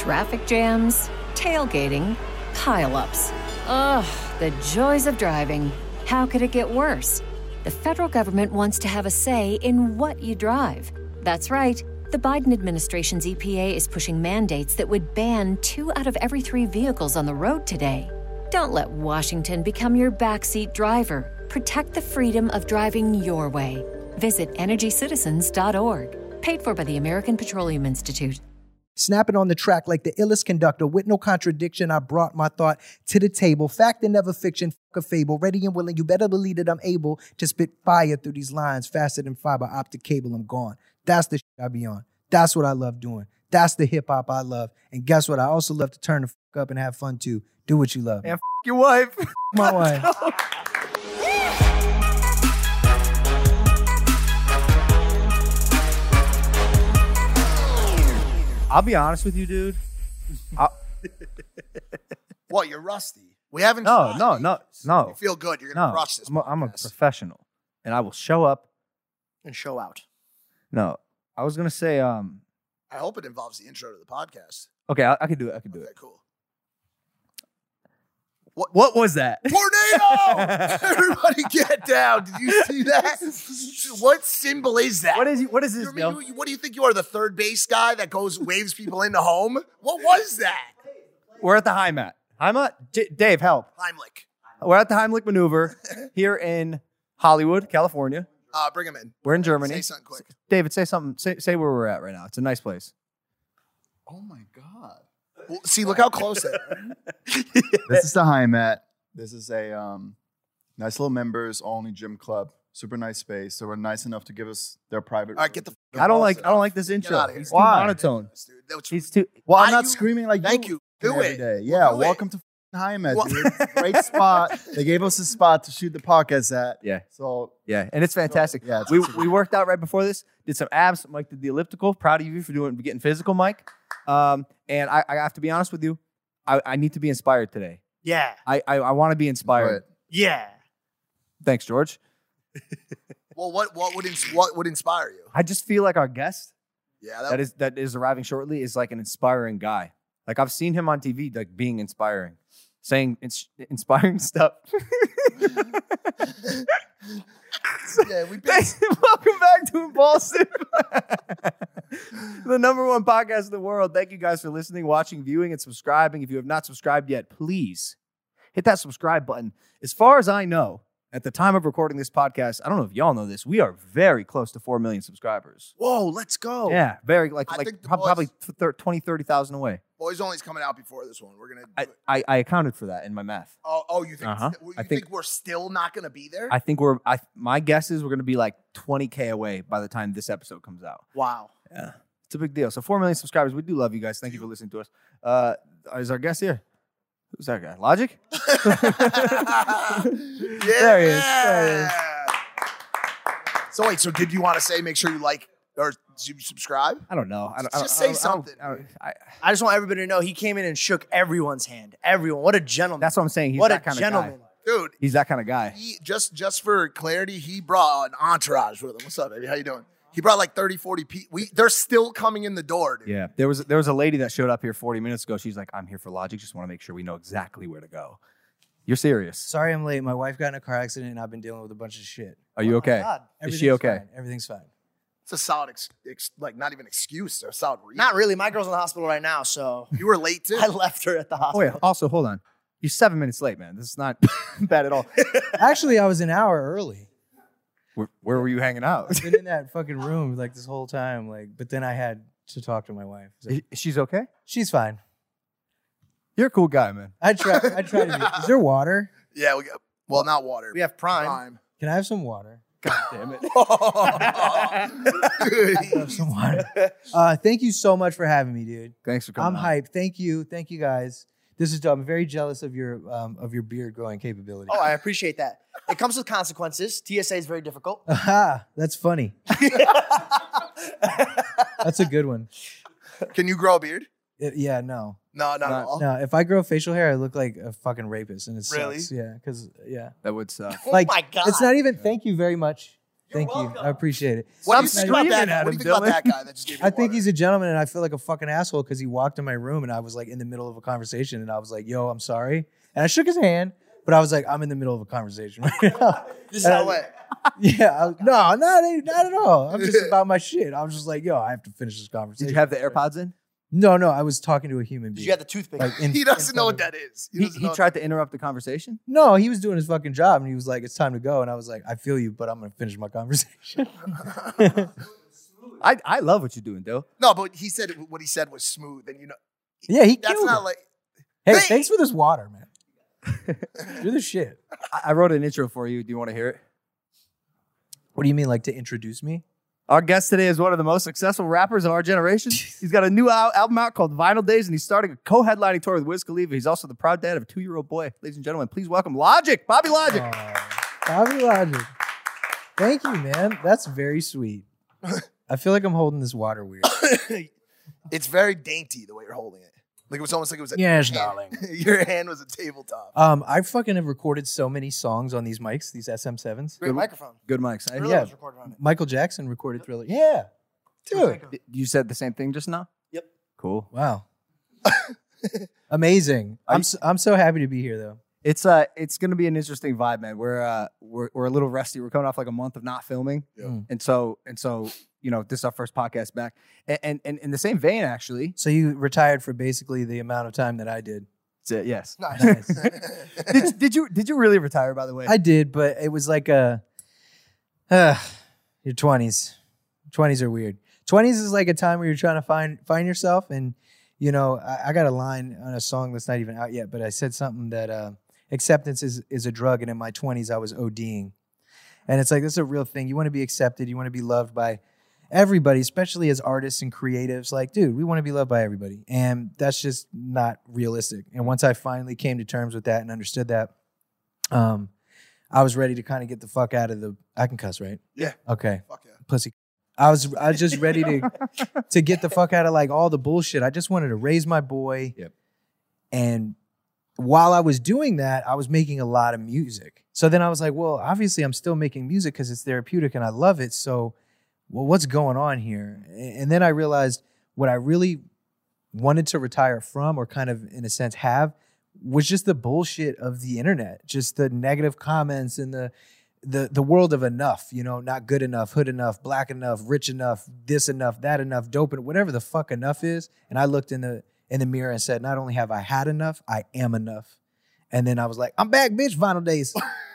Traffic jams, tailgating, pile-ups. Ugh, the joys of driving. How could it get worse? The federal government wants to have a say in what you drive. That's right. The Biden administration's EPA is pushing mandates that would ban 2 out of every 3 vehicles on the road today. Don't let Washington become your backseat driver. Protect the freedom of driving your way. Visit EnergyCitizens.org. Paid for by the American Petroleum Institute. Snapping on the track like the illest conductor. With no contradiction, I brought my thought to the table. Fact and never fiction, fuck a fable. Ready and willing, you better believe that I'm able to spit fire through these lines faster than fiber optic cable. I'm gone. That's the shit I be on. That's what I love doing. That's the hip-hop I love. And guess what? I also love to turn the fuck up and have fun, too. Do what you love. And your wife. My wife. I'll be honest with you, dude. What, you're rusty? We haven't No. You feel good. You're going to crush this. I'm a professional, and I will show up and show out. No, I was going to say, I hope it involves the intro to the podcast. okay, I could do it. Okay, cool. What was that? Tornado! Everybody get down. Did you see that? What symbol is that? What is this, Bill? What do you think you are, the third base guy that waves people into home? What was that? We're at the Heimat. Dave, help. Heimlich. We're at the Heimlich maneuver here in Hollywood, California. Bring him in. We're in Germany. Say something quick. David, say something. Say where we're at right now. It's a nice place. Oh my God. Well, see, look how close they are. This is the Heimat. This is a nice little members only gym club. Super nice space. They were nice enough to give us their private. All right, get the. I don't like this intro. out of here. He's too Why? monotone. Dude, He's too. Well, I'm Why not you- screaming like Thank you. Do every it. day. Yeah, Do welcome to Heimat, Well- dude. Great spot. They gave us a spot to shoot the podcast at. Yeah. So Yeah, and it's fantastic. Yeah, it's we worked out right before this. Did some abs. Mike did the elliptical. Proud of you for getting physical, Mike. And I have to be honest with you. I need to be inspired today. Yeah. I want to be inspired. Right. Yeah. Thanks, George. Well, what would inspire you? I just feel like our guest Yeah, that is arriving shortly is like an inspiring guy. Like I've seen him on TV, like being inspiring, saying inspiring stuff. yeah. Welcome back to Impulsive, the #1 podcast in the world. Thank you guys for listening, watching, viewing, and subscribing. If you have not subscribed yet, please hit that subscribe button. As far as I know, at the time of recording this podcast, I don't know if y'all know this, we are very close to 4 million subscribers. Whoa, let's go. Yeah, very I think the probably 20, 30,000 away. Boys Only's coming out before this one. We're gonna. I accounted for that in my math. You think? Uh-huh. You I think think- we're still not gonna be there? I think my guess is we're going to be like 20K away by the time this episode comes out. Wow. Yeah, it's a big deal. So 4 million subscribers. We do love you guys. Thank you for listening to us. Is our guest here? Who's that guy? Logic? There he is. There he is. So wait. So did you want to say make sure you like or you subscribe? I don't know. Just say something. I just want everybody to know he came in and shook everyone's hand. Everyone. What a gentleman. That's what I'm saying. He's what that a kind gentleman. of guy. Dude, He's that kind of guy. he just for clarity, he brought an entourage with him. What's up, baby? How you doing? He brought like 30, 40 people. They're still coming in the door, dude. Yeah. There was a lady that showed up here 40 minutes ago. She's like, I'm here for Logic. Just want to make sure we know exactly where to go. You're serious. Sorry I'm late. My wife got in a car accident and I've been dealing with a bunch of shit. Are you okay? God. Is she okay? Fine. Everything's fine. It's a solid, like not even excuse. A solid reason. Not really. My girl's in the hospital right now, so You were late too. I left her at the Oh, hospital. wait. Also, hold on. You're 7 minutes late, man. This is not bad at all. Actually, I was an hour early. Where were you hanging out? I've been in that fucking room like this whole time. But then I had to talk to my wife. So She's okay? she's fine. You're a cool guy, man. I try to be. Is there water? Yeah, we got. Well, not water. We have Prime. Prime. Can I have some water? God damn it. I have some water. Thank you so much for having me, dude. Thanks for I'm coming on. hyped. Thank you, guys. This is dope. I'm very jealous of your beard growing capability. Oh, I appreciate that. It comes with consequences. TSA is very difficult. Aha, that's funny. That's a good one. Can you grow a beard? Yeah, no. No, not at all. No, if I grow facial hair, I look like a fucking rapist, and it Really? sucks. Yeah, because That would suck. Oh like my God. it's not even. Thank you very much. Thank you. I appreciate it. What do you Stop think about screaming that? at What do you him, think about Dylan. that guy that just gave you I think water? he's a gentleman, and I feel like a fucking asshole because he walked in my room and I was like in the middle of a conversation, and I was like, "Yo, I'm sorry," and I shook his hand, but I was like, "I'm in the middle of a conversation right now." This is how it went. Yeah, no, not at all. I'm just about my shit. I was just like, "Yo, I have to finish this conversation." Did you have the AirPods in? No, I was talking to a human Did being. you have the toothpick? Like, in- He doesn't in know front what of- that is. He doesn't know- tried to interrupt the conversation. No, he was doing his fucking job, and he was like, "It's time to go," and I was like, "I feel you, but I'm gonna finish my conversation." I love what you're doing, Dill. No, but he said what he said was smooth, and Yeah, he that's killed not it. like. Hey, Hey! thanks for this water, man. You're the shit. I wrote an intro for you. Do you want to hear it? What do you mean, like to introduce me? Our guest today is one of the most successful rappers of our generation. He's got a new album out called Vinyl Days, and he's starting a co-headlining tour with Wiz Khalifa. He's also the proud dad of a 2-year-old boy. Ladies and gentlemen, please welcome Logic, Bobby Logic. Bobby Logic. Thank you, man. That's very sweet. I feel like I'm holding this water weird. It's very dainty the way you're holding it. Like it was almost like it was a Yes, hand. darling. Your hand was a tabletop. I fucking have recorded so many songs on these mics, these SM7s. Great microphone. Good mics. Thriller yeah. was recorded on it. Michael Jackson recorded Thriller. Yeah. Dude. You said the same thing just now? Yep. Cool. Wow. Amazing. I'm so happy to be here though. It's gonna be an interesting vibe, man. We're a little rusty. We're coming off like a month of not filming, and so you know this is our first podcast back. And in the same vein, actually, So you retired for basically the amount of time that I did. it's it. Yes. Nice. Did you really retire? By the way, I did, but it was like your 20s. 20s are weird. 20s is like a time where you're trying to find yourself. And, you know, I got a line on a song that's not even out yet, but I said something that acceptance is a drug. And in my 20s, I was ODing. And it's like, this is a real thing. You want to be accepted. You want to be loved by everybody, especially as artists and creatives. Like, dude, we want to be loved by everybody. And that's just not realistic. And once I finally came to terms with that and understood that, I was ready to kind of get the fuck out of the, I can cuss, right? Yeah. Okay. Fuck yeah. Pussy. I was just ready to get the fuck out of like all the bullshit. I just wanted to raise my boy. Yep. And while I was doing that, I was making a lot of music. So then I was like, well, obviously I'm still making music because it's therapeutic and I love it. So, well, what's going on here? And then I realized what I really wanted to retire from, or kind of in a sense have, was just the bullshit of the internet, just the negative comments and the world of enough, you know, not good enough, hood enough, black enough, rich enough, this enough, that enough, dope enough, whatever the fuck enough is. And I looked in the mirror and said, not only have I had enough, I am enough. And then I was like, I'm back, bitch, Vinyl Days.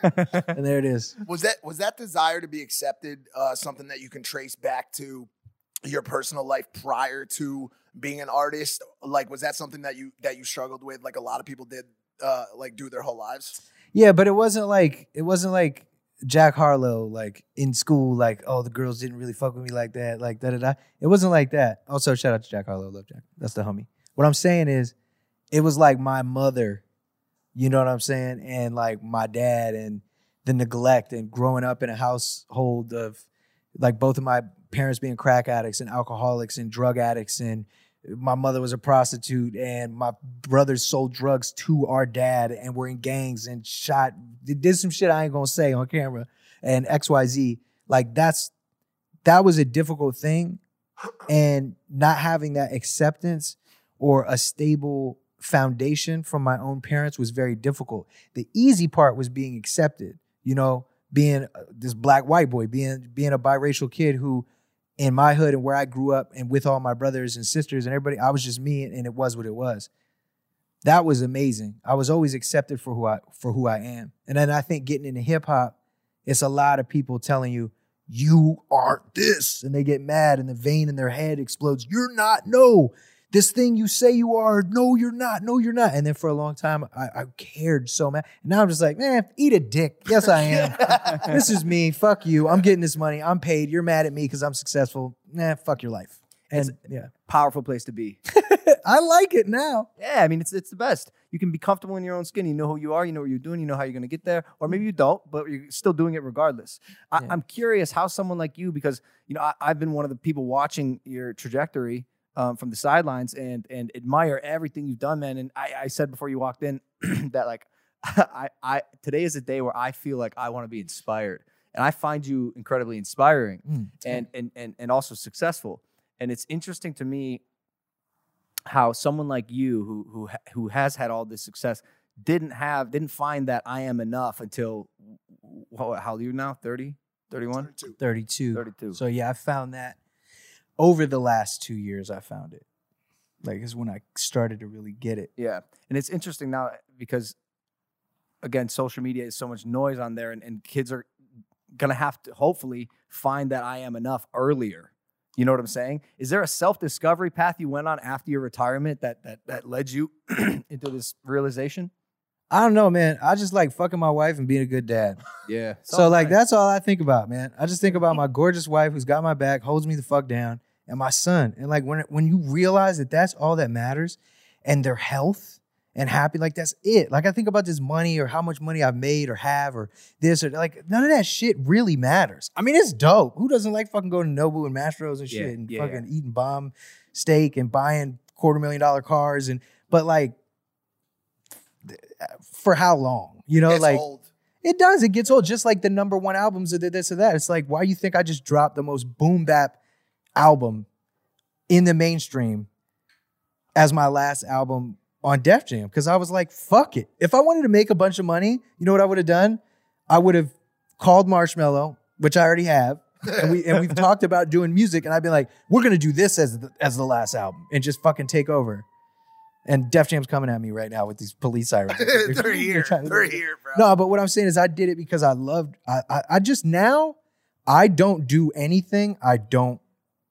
And there it is. Was that desire to be accepted something that you can trace back to your personal life prior to being an artist? Like, was that something that you struggled with, like a lot of people did, like do their whole lives? Yeah, but it wasn't like Jack Harlow, like in school, like, oh, the girls didn't really fuck with me like that, like da-da-da. It wasn't like that. Also, shout out to Jack Harlow. Love Jack. That's the homie. What I'm saying is, it was like my mother, you know what I'm saying? And like my dad, and the neglect, and growing up in a household of like both of my parents being crack addicts and alcoholics and drug addicts, and my mother was a prostitute, and my brothers sold drugs to our dad and were in gangs and did some shit I ain't gonna say on camera, and XYZ. Like that was a difficult thing, and not having that acceptance or a stable foundation from my own parents was very difficult. The easy part was being accepted, you know, being this black white boy, being a biracial kid who, in my hood and where I grew up and with all my brothers and sisters and everybody, I was just me, and it was what it was. That was amazing. I was always accepted for who I am. And then I think getting into hip hop, it's a lot of people telling you, you aren't this, and they get mad and the vein in their head explodes. You're not, no. This thing you say you are, no, you're not. No, you're not. And then for a long time, I cared so much. And now I'm just like, man, eat a dick. Yes, I am. This is me. Fuck you. I'm getting this money. I'm paid. You're mad at me because I'm successful. Nah, fuck your life. And yeah, powerful place to be. I like it now. Yeah, I mean, it's the best. You can be comfortable in your own skin. You know who you are. You know what you're doing. You know how you're going to get there. Or maybe you don't, but you're still doing it regardless. I'm curious how someone like you, because you know I've been one of the people watching your trajectory from the sidelines and admire everything you've done, man. And I said before you walked in that like I today is a day where I feel like I want to be inspired. and I find you incredibly inspiring Mm. and also successful. And it's interesting to me how someone like you who has had all this success didn't find that I am enough until how old are you now? 30? 31? 32. 32. So yeah, I found that over the last 2 years. I found it. Like is when I started to really get it. Yeah. And it's interesting now because, again, social media is so much noise on there, and kids are going to have to hopefully find that I am enough earlier. You know what I'm saying? Is there a self-discovery path you went on after your retirement that led you into this realization? I don't know, man. I just like fucking my wife and being a good dad. Yeah. So like that's all I think about, man. I just think about my gorgeous wife who's got my back, holds me the fuck down, and my son. And like when you realize that that's all that matters, and their health and happy, like that's it. Like I think about this money or how much money I've made or have or this or like none of that shit really matters. I mean, it's dope. Who doesn't like fucking going to Nobu and Mastro's and shit and fucking eating bomb steak and buying $250,000 cars but like for how long? You know, It's like old. it does. It gets old. Just like the #1 albums of this or that. It's like, why you think I just dropped the most boom bap album in the mainstream as my last album on Def Jam? Because I was like, fuck it. If I wanted to make a bunch of money, you know what I would have done? I would have called Marshmello, which I already have, and we've talked about doing music, and I'd be like, we're gonna do this as the last album and just fucking take over. And Def Jam's coming at me right now with these police sirens. They're here. They're here, bro. No, but what I'm saying is I did it because I loved, I just now, I don't do anything I don't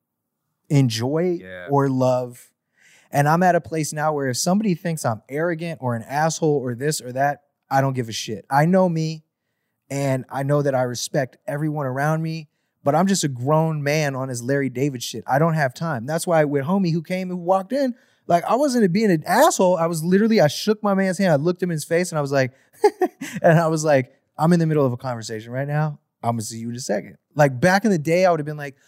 enjoy or love. And I'm at a place now where if somebody thinks I'm arrogant or an asshole or this or that, I don't give a shit. I know me, and I know that I respect everyone around me, but I'm just a grown man on his Larry David shit. I don't have time. That's why with homie who walked in, like, I wasn't being an asshole. I was literally, I shook my man's hand. I looked him in his face and I was like, I'm in the middle of a conversation right now. I'm going to see you in a second. Like, back in the day, I would have been like,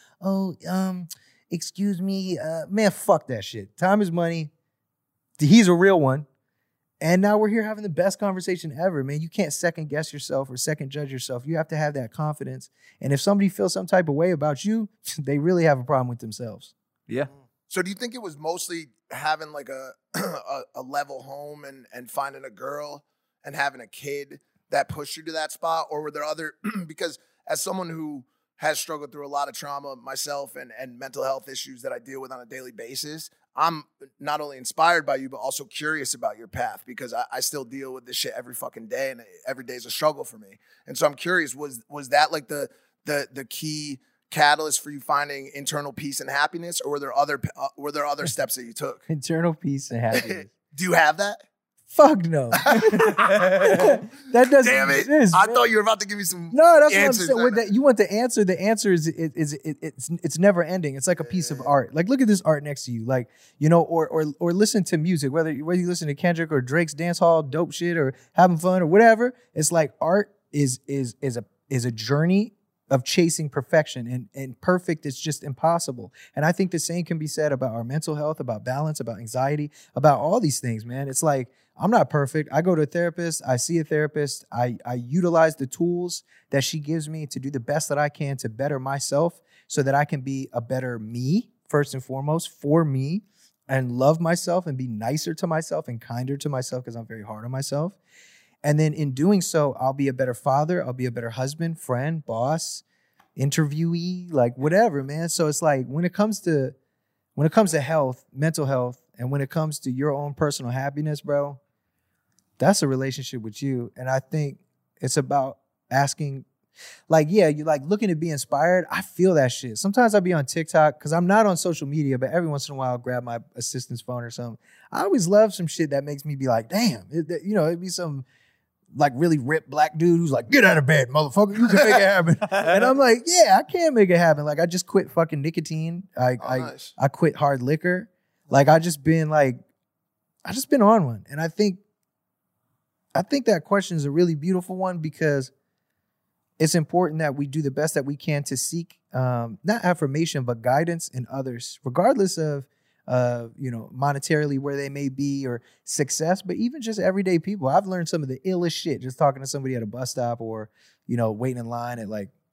excuse me. Man, fuck that shit. Time is money. He's a real one. And now we're here having the best conversation ever, man. You can't second guess yourself or second judge yourself. You have to have that confidence. And if somebody feels some type of way about you, they really have a problem with themselves. Yeah. So do you think it was mostly having like a level home and finding a girl and having a kid that pushed you to that spot? Or were there other, because as someone who has struggled through a lot of trauma myself and mental health issues that I deal with on a daily basis, I'm not only inspired by you, but also curious about your path, because I still deal with this shit every fucking day, and every day is a struggle for me. And so I'm curious, was that like the key catalyst for you finding internal peace and happiness, or were there other steps that you took? Internal peace and happiness. Do you have that? Fuck no. That doesn't Damn it! exist. I man. thought you were about to give me some. No, that's answers. what I'm saying. With that, you want the answer. The answer is it's never ending. It's like a piece of art. Like, look at this art next to you. Like, you know, or listen to music. Whether you listen to Kendrick or Drake's dance hall dope shit or having fun or whatever. It's like art is a journey of chasing perfection, and perfect is just impossible. And I think the same can be said about our mental health, about balance, about anxiety, about all these things, man. It's like, I'm not perfect. I go to a therapist. I see a therapist. I utilize the tools that she gives me to do the best that I can to better myself so that I can be a better me, first and foremost, for me, and love myself and be nicer to myself and kinder to myself, because I'm very hard on myself. And then in doing so, I'll be a better father. I'll be a better husband, friend, boss, interviewee, like whatever, man. So it's like when it comes to health, mental health, and when it comes to your own personal happiness, bro, that's a relationship with you. And I think it's about asking, like, yeah, you like looking to be inspired. I feel that shit. Sometimes I'll be on TikTok because I'm not on social media, but every once in a while I'll grab my assistant's phone or something. I always love some shit that makes me be like, damn, it'd be some like really ripped black dude who's like, get out of bed, motherfucker. You can make it happen. And I'm like, yeah, I can make it happen. Like, I just quit fucking nicotine. Nice. I quit hard liquor. Like, I just been on one. And I think that question is a really beautiful one, because it's important that we do the best that we can to seek not affirmation, but guidance in others, regardless of monetarily where they may be or success, but even just everyday people. I've learned some of the illest shit just talking to somebody at a bus stop or, waiting in line at like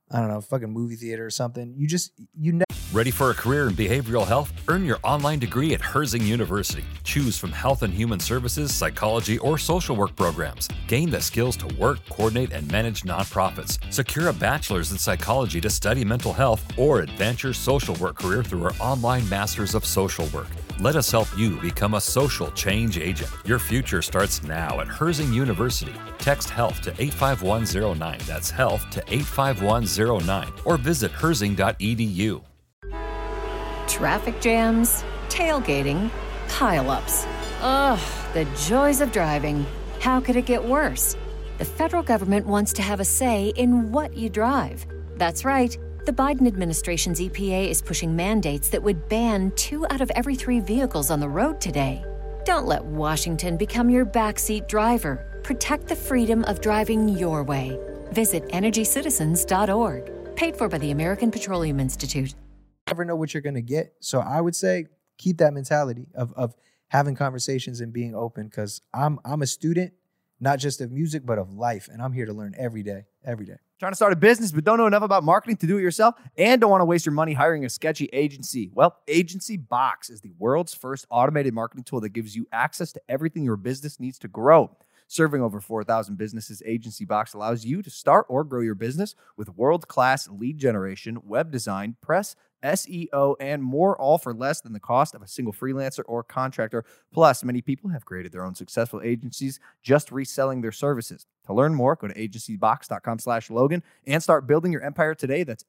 I don't know, fucking movie theater or something. You never. Ready for a career in behavioral health? Earn your online degree at Herzing University. Choose from health and human services, psychology, or social work programs. Gain the skills to work, coordinate, and manage nonprofits. Secure a bachelor's in psychology to study mental health, or advance your social work career through our online Masters of Social Work. Let us help you become a social change agent. Your future starts now at Herzing University. Text HEALTH to 85109. That's HEALTH to 85109. Or visit herzing.edu. Traffic jams, tailgating, pileups. Ugh, the joys of driving. How could it get worse? The federal government wants to have a say in what you drive. That's right. The Biden administration's EPA is pushing mandates that would ban 2 out of every 3 vehicles on the road today. Don't let Washington become your backseat driver. Protect the freedom of driving your way. Visit EnergyCitizens.org. Paid for by the American Petroleum Institute. Never know what you're going to get. So I would say keep that mentality of having conversations and being open, because I'm a student, not just of music, but of life. And I'm here to learn every day. Trying to start a business but don't know enough about marketing to do it yourself and don't want to waste your money hiring a sketchy agency? Well, Agency Box is the world's first automated marketing tool that gives you access to everything your business needs to grow. Serving over 4,000 businesses, Agency Box allows you to start or grow your business with world-class lead generation, web design, press, SEO, and more, all for less than the cost of a single freelancer or contractor. Plus, many people have created their own successful agencies just reselling their services. To learn more, go to agencybox.com/Logan and start building your empire today. That's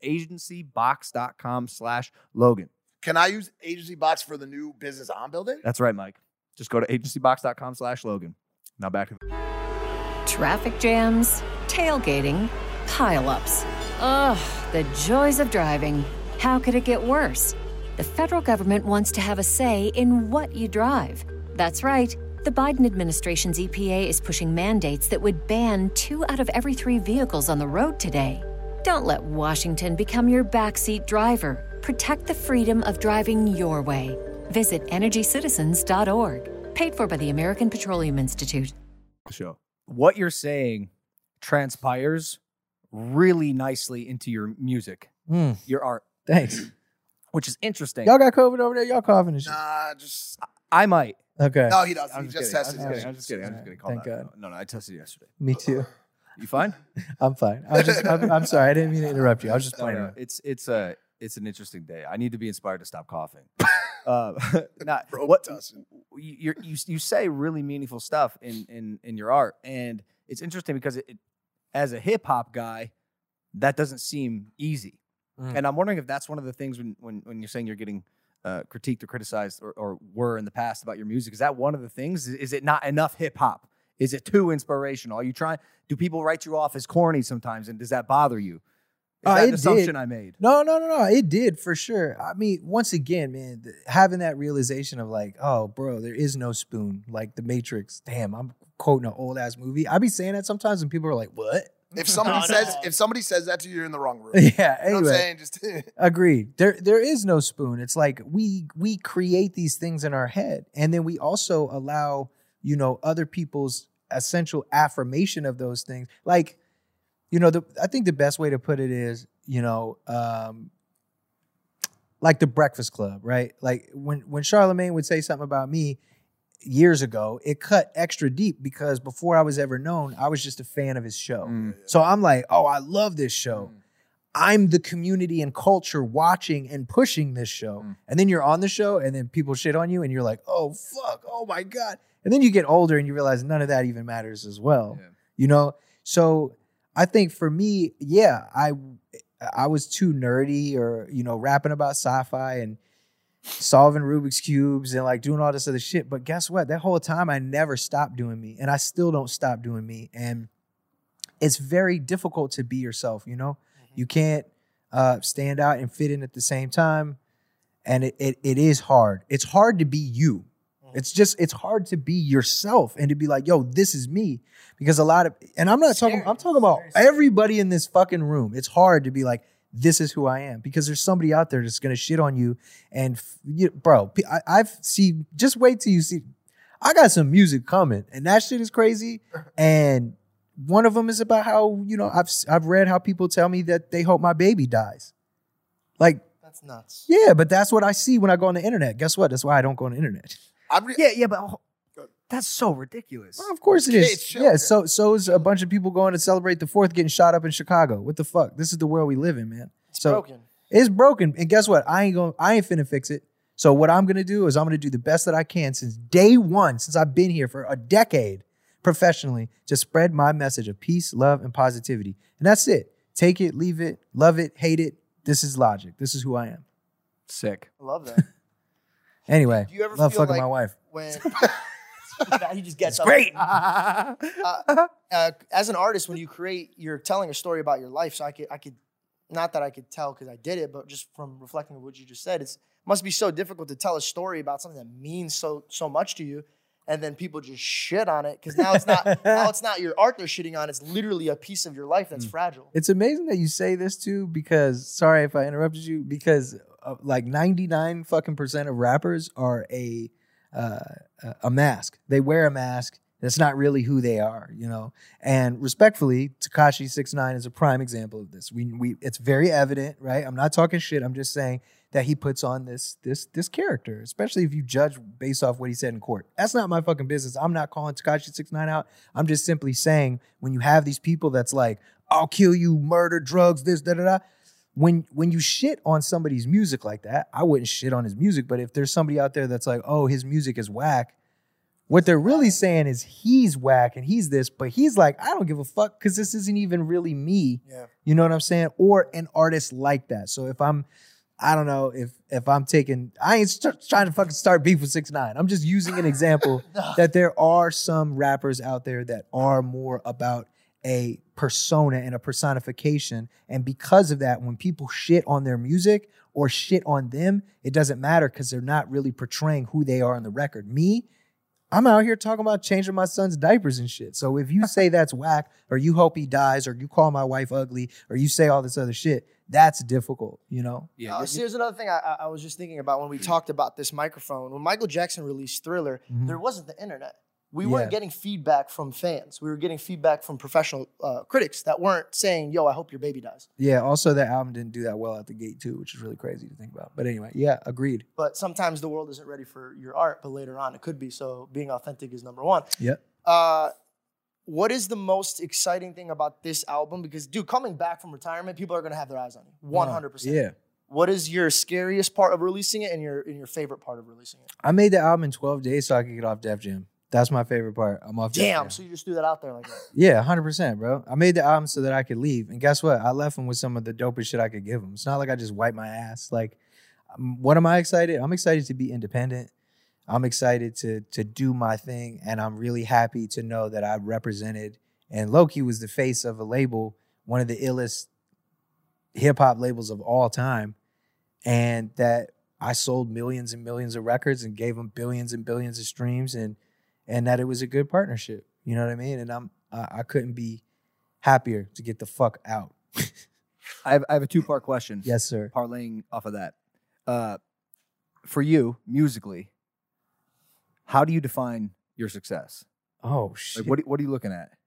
agencybox.com/Logan. Can I use Agency Box for the new business I'm building? That's right, Mike. Just go to agencybox.com/Logan. Now back to Traffic jams, tailgating, pileups. Ugh, the joys of driving. How could it get worse? The federal government wants to have a say in what you drive. That's right. The Biden administration's EPA is pushing mandates that would ban 2 out of every 3 vehicles on the road today. Don't let Washington become your backseat driver. Protect the freedom of driving your way. Visit EnergyCitizens.org. Paid for by the American Petroleum Institute. the show. What you're saying transpires really nicely into your music, your art, Thanks. which is interesting. Y'all got COVID over there? Y'all coughing and shit? Nah, just I might. Okay. no, he doesn't. I'm He just just kidding. tested. I'm just kidding. I'm just kidding. Call Thank that. God. No, I tested yesterday. Me too. You fine? I'm fine. I'm sorry. I didn't mean to interrupt you. I was just playing around. It's an interesting day. I need to be inspired to stop coughing. Not Bro, what doesn't. you say really meaningful stuff in your art, and it's interesting because it as a hip hop guy, that doesn't seem easy. And I'm wondering if that's one of the things when you're saying you're getting critiqued or criticized or were in the past about your music. Is that one of the things? Is it not enough hip hop? Is it too inspirational? Are you trying? Do people write you off as corny sometimes, and does that bother you? Is that an assumption I made? No. It did for sure. I mean, once again, man, having that realization of like, oh, bro, there is no spoon. Like The Matrix. Damn, I'm quoting an old ass movie. I be saying that sometimes, and people are like, what? If somebody says that to you, you're in the wrong room. Yeah. You know what I'm Anyway, saying? Just agreed. There is no spoon. It's like we create these things in our head, and then we also allow other people's essential affirmation of those things. Like, I think the best way to put it is, like the Breakfast Club, right? Like when Charlamagne would say something about me years ago, it cut extra deep because before I was ever known, I was just a fan of his show. So I'm like, oh, I love this show. I'm the community and culture watching and pushing this show. And then you're on the show and then people shit on you and you're like, oh, fuck, oh my God. And then you get older and you realize none of that even matters as well. Yeah. So I think for me, yeah, I was too nerdy or, rapping about sci-fi and solving Rubik's Cubes and like doing all this other shit. But guess what? That whole time I never stopped doing me, and I still don't stop doing me. And it's very difficult to be yourself, You can't stand out and fit in at the same time. And it is hard. It's hard to be you. It's hard to be yourself and to be like, yo, this is me. Because I'm talking about everybody in this fucking room. It's hard to be like, this is who I am, because there's somebody out there that's going to shit on you. And bro, just wait till you see, I got some music coming and that shit is crazy. And one of them is about how, you know, I've read how people tell me that they hope my baby dies. Like, That's nuts. yeah, but that's what I see when I go on the internet. Guess what? That's why I don't go on the internet. But that's so ridiculous. Well, of course it Kids, is. children. Yeah, so is a bunch of people going to celebrate the 4th getting shot up in Chicago. What the fuck? This is the world we live in, man. It's broken. It's broken. And guess what? I ain't finna fix it. So what I'm gonna do is I'm gonna do the best that I can since day one, since I've been here for a decade professionally, to spread my message of peace, love, and positivity. And that's it. Take it, leave it, love it, hate it. This is Logic. This is who I am. Sick. I love that. Anyway, Do you ever love feel fucking like my wife. when he just gets Great. as an artist, when you create, you're telling a story about your life. So I could, not that I could tell because I did it, but just from reflecting on what you just said, it must be so difficult to tell a story about something that means so much to you, and then people just shit on it because now it's not your art they're shitting on. It's literally a piece of your life that's fragile. It's amazing that you say this too, because sorry if I interrupted you, because like 99 fucking % of rappers are a mask. They wear a mask. That's not really who they are, you know. And respectfully, Tekashi 6ix9ine is a prime example of this. We it's very evident, right? I'm not talking shit. I'm just saying that he puts on this character, especially if you judge based off what he said in court. That's not my fucking business. I'm not calling Tekashi 6ix9ine out. I'm just simply saying when you have these people that's like, I'll kill you, murder, drugs, this, da-da-da. When you shit on somebody's music like that, I wouldn't shit on his music, but if there's somebody out there that's like, oh, his music is whack, what they're really saying is he's whack and he's this, but he's like, I don't give a fuck because this isn't even really me. Yeah. You know what I'm saying? Or an artist like that. So if I don't know if I'm taking, I ain't trying to fucking start beef with 6ix9ine. I'm just using an example that there are some rappers out there that are more about a persona and a personification. And because of that, when people shit on their music or shit on them, it doesn't matter because they're not really portraying who they are on the record. Me, I'm out here talking about changing my son's diapers and shit. So if you say that's whack, or you hope he dies, or you call my wife ugly, or you say all this other shit, that's difficult, you know? Yeah. See, here's another thing I was just thinking about when we talked about this microphone. When Michael Jackson released Thriller, there wasn't the internet. We weren't getting feedback from fans. We were getting feedback from professional critics that weren't saying, yo, I hope your baby dies. Yeah, also that album didn't do that well out the gate too, which is really crazy to think about. But anyway, yeah, agreed. But sometimes the world isn't ready for your art, but later on it could be. So being authentic is number one. Yep. What is the most exciting thing about this album? Because, dude, coming back from retirement, people are going to have their eyes on you. 100%. Yeah. What is your scariest part of releasing it and your favorite part of releasing it? I made the album in 12 days so I could get off Def Jam. That's my favorite part. I'm off Def Damn, Jam. so you just threw that out there like that. Yeah, 100%, bro. I made the album so that I could leave. And guess what? I left them with some of the dopest shit I could give them. It's not like I just wiped my ass. Like, what am I excited? I'm excited to be independent. I'm excited to do my thing. And I'm really happy to know that I represented, and Loki was the face of a label, one of the illest hip-hop labels of all time. And that I sold millions and millions of records and gave them billions and billions of streams, and that it was a good partnership. You know what I mean? And I couldn't be happier to get the fuck out. I have a 2-part question. Yes, sir. Parlaying off of that. For you, musically, how do you define your success? Oh shit. Like, what are you looking at?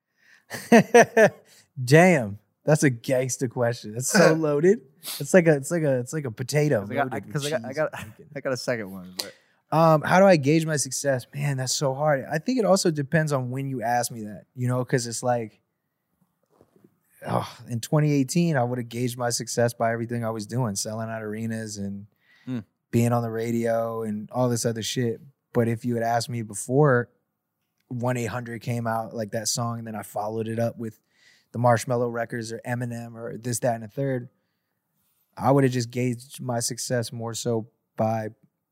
Damn. That's a gangster question. It's so loaded. It's like a potato. I got a second one. But. How do I gauge my success? Man, that's so hard. I think it also depends on when you ask me that, you know, because it's like, in 2018, I would have gauged my success by everything I was doing, selling out arenas and being on the radio and all this other shit. But if you had asked me before 1-800 came out, like that song, and then I followed it up with the Marshmello records or Eminem or this, that, and the third, I would have just gauged my success more so by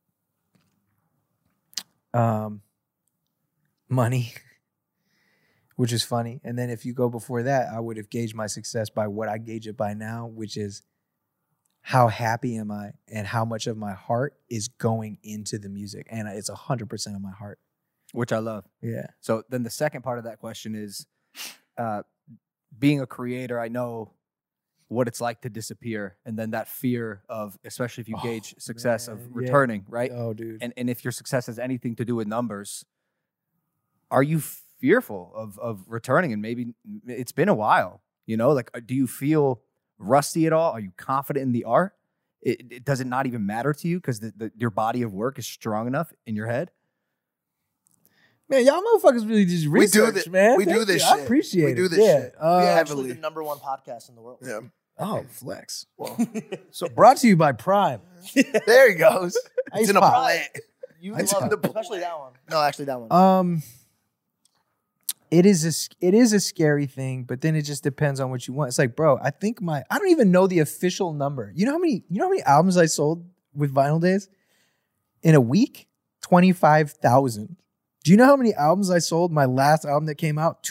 money, which is funny. And then if you go before that, I would have gauged my success by what I gauge it by now, which is how happy am I and how much of my heart is going into the music. And it's 100% of my heart. Which I love. Yeah. So then the second part of that question is, being a creator, I know what it's like to disappear, and then that fear of, especially if you gauge success of returning, right? Oh, dude. And if your success has anything to do with numbers, are you fearful of returning, and maybe it's been a while, you know, like, do you feel rusty at all? Are you confident in the art? Does it not even matter to you because your body of work is strong enough in your head? Man, y'all motherfuckers really just research, man. We do this shit. shit. I appreciate we it. do this yeah. shit. Actually, the #1 podcast in the world. Yeah. Oh, flex. Well, So brought to you by Prime. there he goes. Ice It's in a pop. plant. You It's love in the it, especially that one. No, actually that one. It is a scary thing, but then it just depends on what you want. It's like, bro, I don't even know the official number. You know how many albums I sold with Vinyl Days? In a week? 25,000. Do you know how many albums I sold? My last album that came out?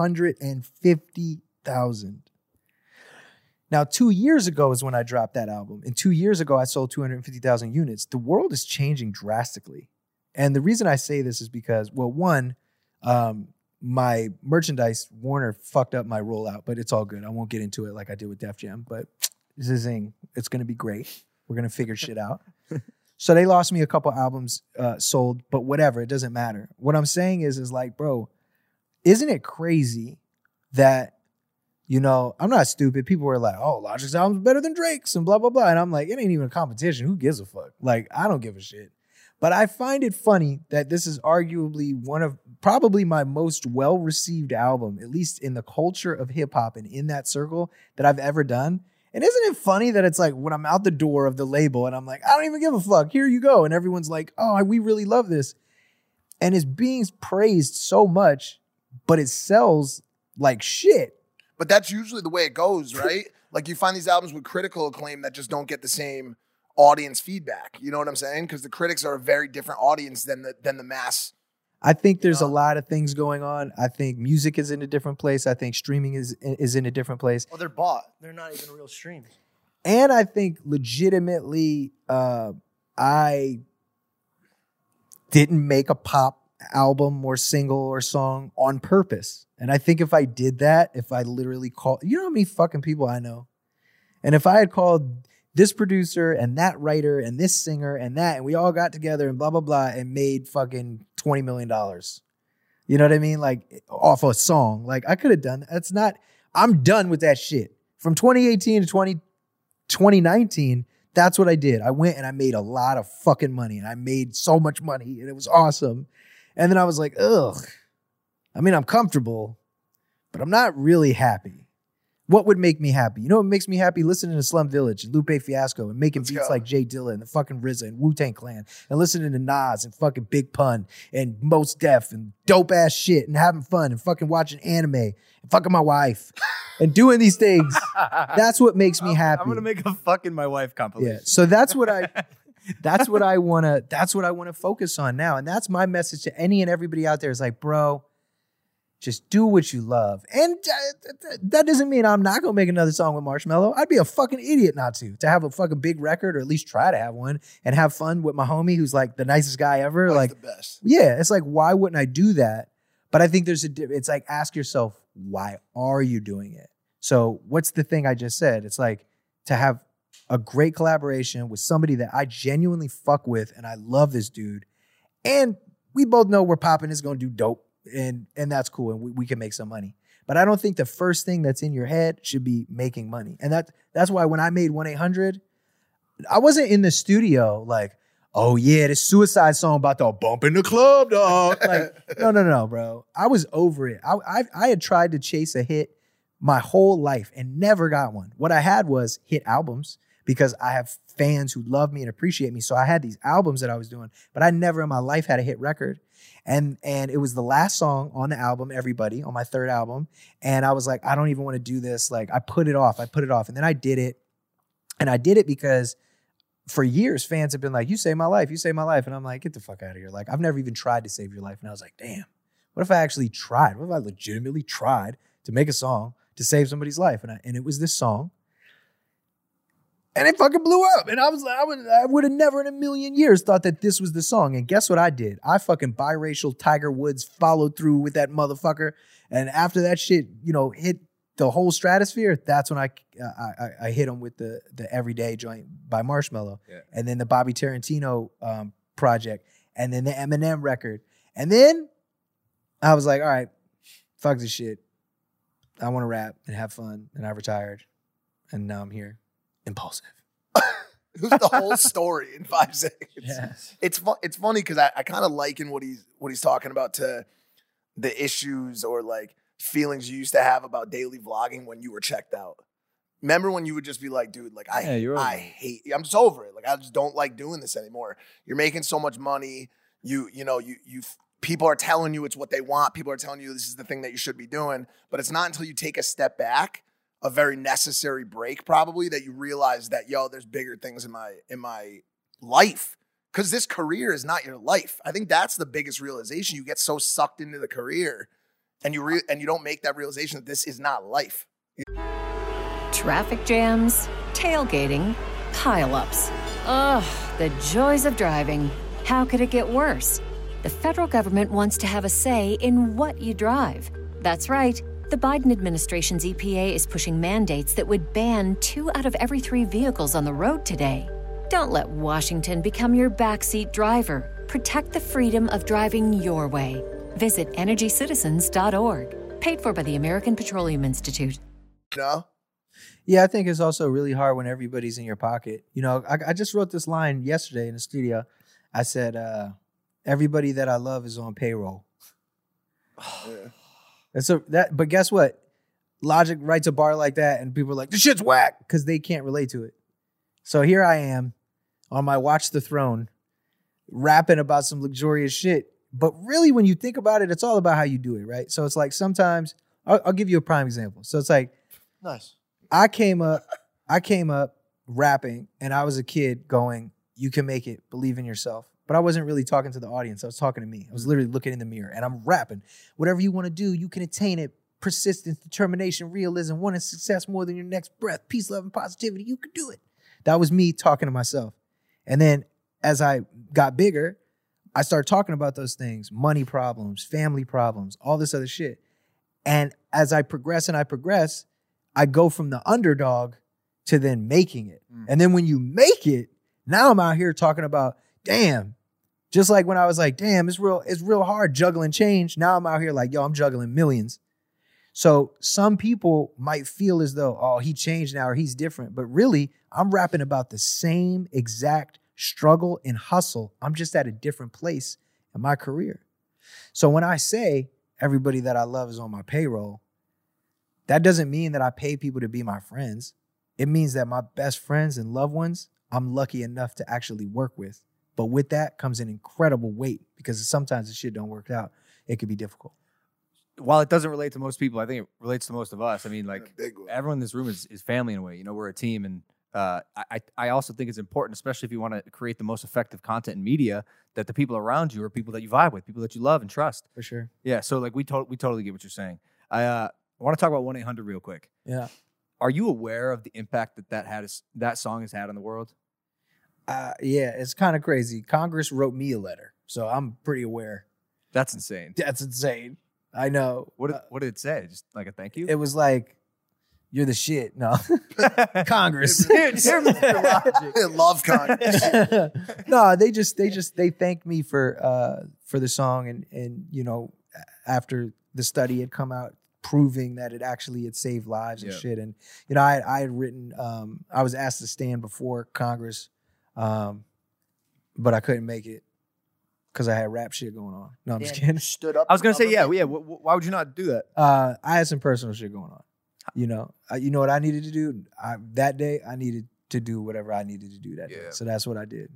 250,000. Now, 2 years ago is when I dropped that album. And 2 years ago, I sold 250,000 units. The world is changing drastically. And the reason I say this is because, well, one, my merchandise, Warner fucked up my rollout, but it's all good. I won't get into it like I did with Def Jam, but zing, it's going to be great. We're going to figure shit out. So they lost me a couple albums sold, but whatever, it doesn't matter. What I'm saying is like, bro, isn't it crazy that, you know, I'm not stupid. People were like, oh, Logic's album's better than Drake's and blah, blah, blah. And I'm like, it ain't even a competition. Who gives a fuck? Like, I don't give a shit. But I find it funny that this is arguably one of probably my most well-received album, at least in the culture of hip-hop and in that circle that I've ever done. And isn't it funny that it's like when I'm out the door of the label and I'm like, I don't even give a fuck. Here you go. And everyone's like, oh, we really love this. And it's being praised so much, but it sells like shit. But that's usually the way it goes, right? Like you find these albums with critical acclaim that just don't get the same audience feedback. You know what I'm saying? Because the critics are a very different audience than the mass. I think there's a lot of things going on. I think music is in a different place. I think streaming is in a different place. Well, they're bought. They're not even real streams. And I think legitimately, I didn't make a pop album or single or song on purpose. And I think if I did that, if I literally called, you know how many fucking people I know? And if I had called this producer and that writer and this singer and that, and we all got together and blah, blah, blah, and made fucking $20 million. You know what I mean? Like off a song. Like I could have done that. That's not, I'm done with that shit. From 2018 to 2019, that's what I did. I went and I made a lot of fucking money and I made so much money and it was awesome. And then I was like, ugh. I mean, I'm comfortable, but I'm not really happy. What would make me happy? You know what makes me happy? Listening to Slum Village and Lupe Fiasco and making beats like Jay Dilla and the fucking RZA and Wu-Tang Clan and listening to Nas and fucking Big Pun and Mos Def and dope ass shit and having fun and fucking watching anime and fucking my wife and doing these things. That's what makes me happy. I'm gonna make a fucking my wife compilation. Yeah. So that's what I wanna focus on now. And that's my message to any and everybody out there is like, bro, just do what you love. And that doesn't mean I'm not going to make another song with Marshmello. I'd be a fucking idiot not to have a fucking big record or at least try to have one and have fun with my homie who's like the nicest guy ever. That's like the best. Yeah, it's like, why wouldn't I do that? But I think it's like, ask yourself, why are you doing it? So what's the thing I just said? It's like to have a great collaboration with somebody that I genuinely fuck with and I love this dude. And we both know where Poppin' is going to do dope. And that's cool, and we can make some money. But I don't think the first thing that's in your head should be making money. And that's why when I made 1-800, I wasn't in the studio like, oh yeah, this Suicide song about to bump in the club, dog. Like, no, bro. I was over it. I had tried to chase a hit my whole life and never got one. What I had was hit albums because I have fans who love me and appreciate me. So I had these albums that I was doing, but I never in my life had a hit record. And it was the last song on the album, Everybody, on my third album. And I was like, I don't even want to do this. Like, I put it off. And then I did it. And I did it because for years, fans have been like, you saved my life. You saved my life. And I'm like, get the fuck out of here. Like, I've never even tried to save your life. And I was like, damn, what if I actually tried? What if I legitimately tried to make a song to save somebody's life? And it was this song. And it fucking blew up. And I was like, I would have never in a million years thought that this was the song. And guess what I did? I fucking biracial Tiger Woods followed through with that motherfucker. And after that shit, you know, hit the whole stratosphere, that's when I hit him with the Everyday joint by Marshmello. Yeah. And then the Bobby Tarantino project. And then the Eminem record. And then I was like, all right, fuck this shit. I want to rap and have fun, and I retired, and now I'm here. Impulsive. Who's the whole story in 5 seconds? Yeah. It's funny because I kind of liken what he's talking about to the issues or like feelings you used to have about daily vlogging when you were checked out. Remember when you would just be like, dude, like I'm just over it. Like I just don't like doing this anymore. You're making so much money. You people are telling you it's what they want. People are telling you this is the thing that you should be doing. But it's not until you take a step back, a very necessary break probably, that you realize that, there's bigger things in my life. Because this career is not your life. I think that's the biggest realization. You get so sucked into the career and you don't make that realization that this is not life. Traffic jams, tailgating, pileups. Ugh, the joys of driving. How could it get worse? The federal government wants to have a say in what you drive. That's right. The Biden administration's EPA is pushing mandates that would ban 2 out of every 3 vehicles on the road today. Don't let Washington become your backseat driver. Protect the freedom of driving your way. Visit EnergyCitizens.org. Paid for by the American Petroleum Institute. No? Yeah, I think it's also really hard when everybody's in your pocket. I just wrote this line yesterday in the studio. I said, everybody that I love is on payroll. Yeah. But guess what? Logic writes a bar like that, and people are like, this shit's whack, because they can't relate to it. So here I am on my Watch the Throne, rapping about some luxurious shit. But really, when you think about it, it's all about how you do it, right? So it's like sometimes, I'll give you a prime example. So it's like, Nice. I came up rapping, and I was a kid going, you can make it, believe in yourself. But I wasn't really talking to the audience. I was talking to me. I was literally looking in the mirror, and I'm rapping. Whatever you want to do, you can attain it. Persistence, determination, realism, wanting success more than your next breath, peace, love, and positivity. You can do it. That was me talking to myself. And then as I got bigger, I started talking about those things, money problems, family problems, all this other shit. And as I progress, I go from the underdog to then making it. And then when you make it, now I'm out here talking about, damn, just like when I was like, damn, it's real hard juggling change. Now I'm out here like, I'm juggling millions. So some people might feel as though, oh, he changed now or he's different. But really, I'm rapping about the same exact struggle and hustle. I'm just at a different place in my career. So when I say everybody that I love is on my payroll, that doesn't mean that I pay people to be my friends. It means that my best friends and loved ones, I'm lucky enough to actually work with. But with that comes an incredible weight, because sometimes the shit don't work out. It could be difficult. While it doesn't relate to most people, I think it relates to most of us. I mean, like, everyone in this room is family in a way. We're a team. And I also think it's important, especially if you want to create the most effective content in media, that the people around you are people that you vibe with, people that you love and trust. For sure. Yeah. So like we totally get what you're saying. I want to talk about 1-800 real quick. Yeah. Are you aware of the impact that song has had on the world? Yeah, it's kind of crazy. Congress wrote me a letter, so I'm pretty aware. That's insane. That's insane. I know. What did it say? Just like a thank you? It was like, you're the shit. No. Congress. Love Congress. No, they thanked me for the song, and after the study had come out proving that it actually had saved lives and shit. And I had written, I was asked to stand before Congress, but I couldn't make it because I had rap shit going on. No, I'm just kidding. Stood up. I was gonna say, yeah. Why would you not do that? I had some personal shit going on. You know what I needed to do that day. I needed to do whatever I needed to do that day. So that's what I did.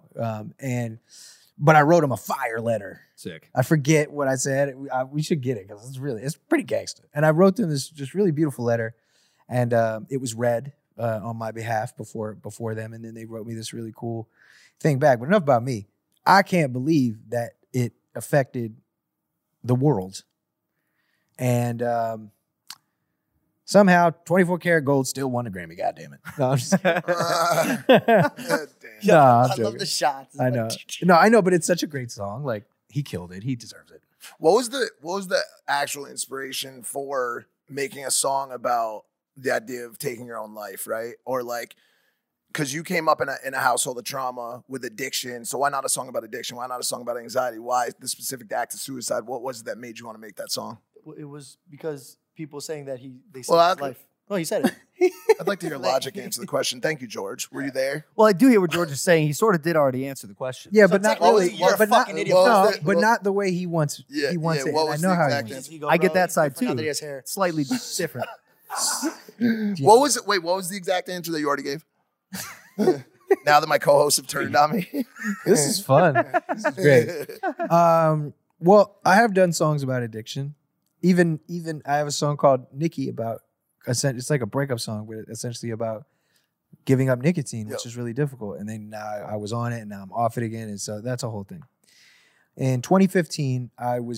But I wrote him a fire letter. Sick. I forget what I said. We should get it because it's pretty gangster. And I wrote them this just really beautiful letter, and it was read on my behalf before them, and then they wrote me this really cool thing back. But enough about me. I can't believe that it affected the world, and somehow 24 karat gold still won a Grammy. God damn it! No, I'm just kidding. No, I'm joking. I love the shots. I know. No, I know, but it's such a great song. Like, he killed it. He deserves it. What was the actual inspiration for making a song about the idea of taking your own life, right? Or like, because you came up in a household of trauma with addiction, so why not a song about addiction? Why not a song about anxiety? Why the specific act of suicide? What was it that made you want to make that song? it was because people saying that they saved Well, his life. No, he said it. I'd like to hear Logic answer the question. Thank you, George. Were you there? Well, I do hear what George is saying. He sort of did already answer the question. Yeah, but not technically, really. you're a but not, fucking idiot. What was no, the- but what- not the way he wants. Yeah, he wants yeah, it. what and I was know the how he exact wants it. answer? Ego, I get bro. that side Different now too. that he has hair. Slightly different. What was it? Wait, what was the exact answer that you already gave? Now that my co-hosts have turned on me. This is fun. This is great. Well, I have done songs about addiction. Even I have a song called Nikki about. It's like a breakup song, but essentially about giving up nicotine, which is really difficult. And then now I was on it, and now I'm off it again, and so that's a whole thing. In 2015,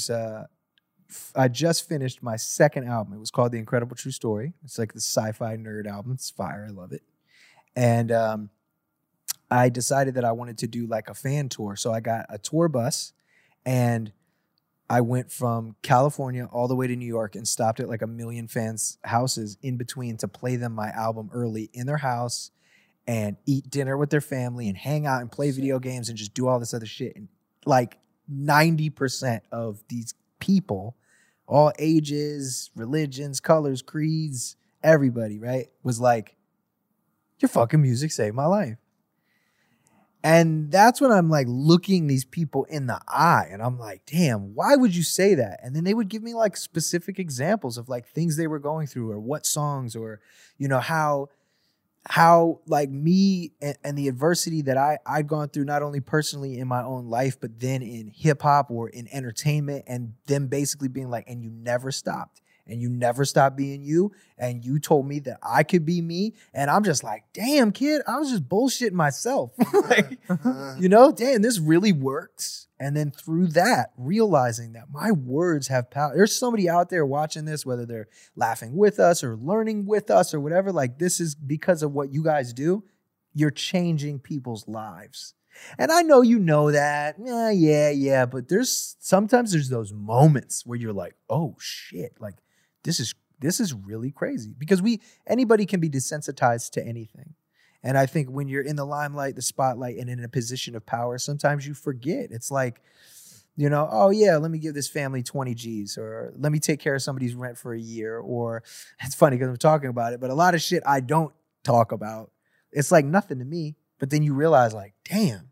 I just finished my second album. It was called The Incredible True Story. It's like the sci-fi nerd album. It's fire. I love it. And I decided that I wanted to do like a fan tour. So I got a tour bus, and I went from California all the way to New York and stopped at like 1 million fans' houses in between to play them my album early in their house and eat dinner with their family and hang out and play video games and just do all this other shit. And like 90% of these people, all ages, religions, colors, creeds, everybody, right, was like, your fucking music saved my life. And that's when I'm like looking these people in the eye and I'm like, damn, why would you say that? And then they would give me like specific examples of like things they were going through or what songs or, you know, how like me and the adversity that I'd gone through, not only personally in my own life, but then in hip hop or in entertainment, and them basically being like, and you never stopped. And you never stopped being you. And you told me that I could be me. And I'm just like, damn, kid, I was just bullshitting myself. Like, you know, damn, this really works. And then through that, realizing that my words have power. There's somebody out there watching this, whether they're laughing with us or learning with us or whatever. Like, this is because of what you guys do. You're changing people's lives. And I know you know that. Yeah. But sometimes there's those moments where you're like, oh shit, like, this is really crazy, because anybody can be desensitized to anything. And I think when you're in the limelight, the spotlight, and in a position of power, sometimes you forget. It's like, you know, oh yeah, let me give this family 20 G's, or let me take care of somebody's rent for a year. Or it's funny because I'm talking about it, but a lot of shit I don't talk about, it's like nothing to me. But then you realize like, damn,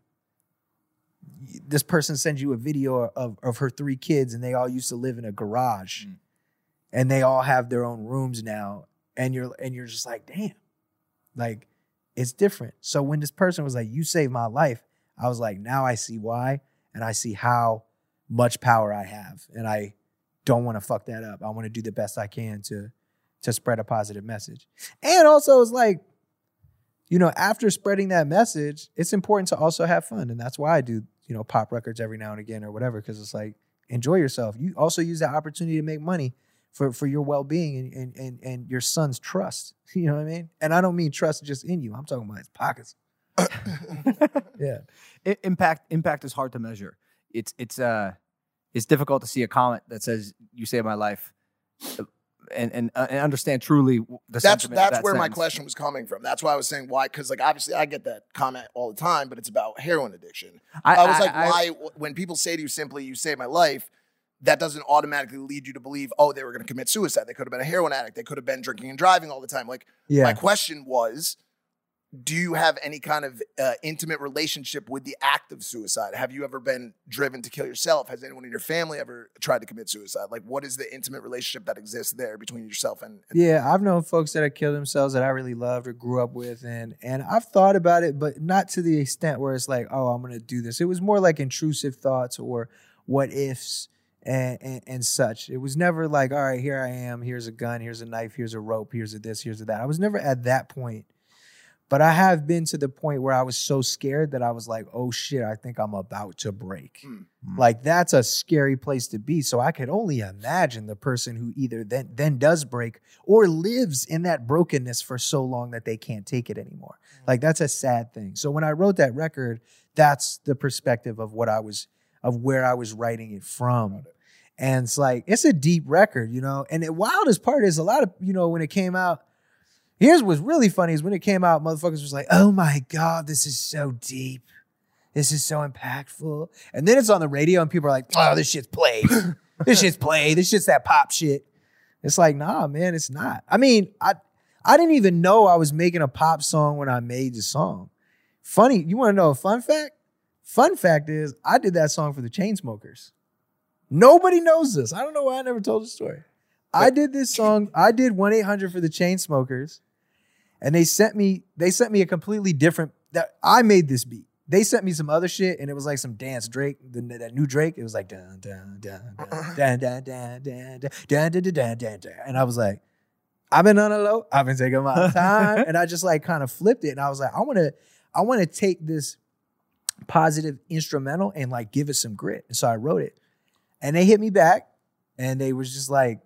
this person sends you a video of her 3 kids and they all used to live in a garage. And they all have their own rooms now. And you're just like, damn, like, it's different. So when this person was like, you saved my life, I was like, now I see why. And I see how much power I have. And I don't want to fuck that up. I want to do the best I can to spread a positive message. And also it's like, you know, after spreading that message, it's important to also have fun. And that's why I do, you know, pop records every now and again or whatever. Cause it's like, enjoy yourself. You also use that opportunity to make money for your well-being and your son's trust. You know what I mean? And I don't mean trust just in you. I'm talking about his pockets. Yeah. Impact is hard to measure. It's difficult to see a comment that says you saved my life and understand truly the sentiment of That's that where my sentence. question was coming from. That's why I was saying why, because like obviously I get that comment all the time, but it's about heroin addiction. I was like, why when people say to you simply, you saved my life, that doesn't automatically lead you to believe, oh, they were going to commit suicide. They could have been a heroin addict. They could have been drinking and driving all the time. Like, my question was, do you have any kind of intimate relationship with the act of suicide? Have you ever been driven to kill yourself? Has anyone in your family ever tried to commit suicide? Like, what is the intimate relationship that exists there between yourself and Yeah, I've known folks that have killed themselves that I really loved or grew up with. And I've thought about it, but not to the extent where it's like, oh, I'm going to do this. It was more like intrusive thoughts or what ifs. And such. It was never like, all right, here I am. Here's a gun. Here's a knife. Here's a rope. Here's a this. Here's a that. I was never at that point. But I have been to the point where I was so scared that I was like, oh shit, I think I'm about to break. Like, that's a scary place to be. So I could only imagine the person who either then does break or lives in that brokenness for so long that they can't take it anymore. Like, that's a sad thing. So when I wrote that record, that's the perspective of where I was writing it from. And it's like, it's a deep record, you know? And the wildest part is a lot of, you know, when it came out, here's what's really funny is when it came out, motherfuckers was like, oh my God, this is so deep. This is so impactful. And then it's on the radio and people are like, oh, this shit's played. This shit's play. This shit's that pop shit. It's like, nah, man, it's not. I mean, I didn't even know I was making a pop song when I made the song. Funny, you want to know a fun fact? Fun fact is, I did that song for the Chainsmokers. Nobody knows this. I don't know why I never told the story. I did this song. I did 1-800 for the Chainsmokers, and they sent me a completely different. That I made this beat. They sent me some other shit, and it was like some dance Drake, that new Drake. It was like dun dun dun dun dun dun dun dun dun dun dun dun, and I was like, I've been on a low. I've been taking my time, and I just like kind of flipped it, and I was like, I want to take this positive instrumental and like give it some grit. And so I wrote it, and they hit me back, and they was just like,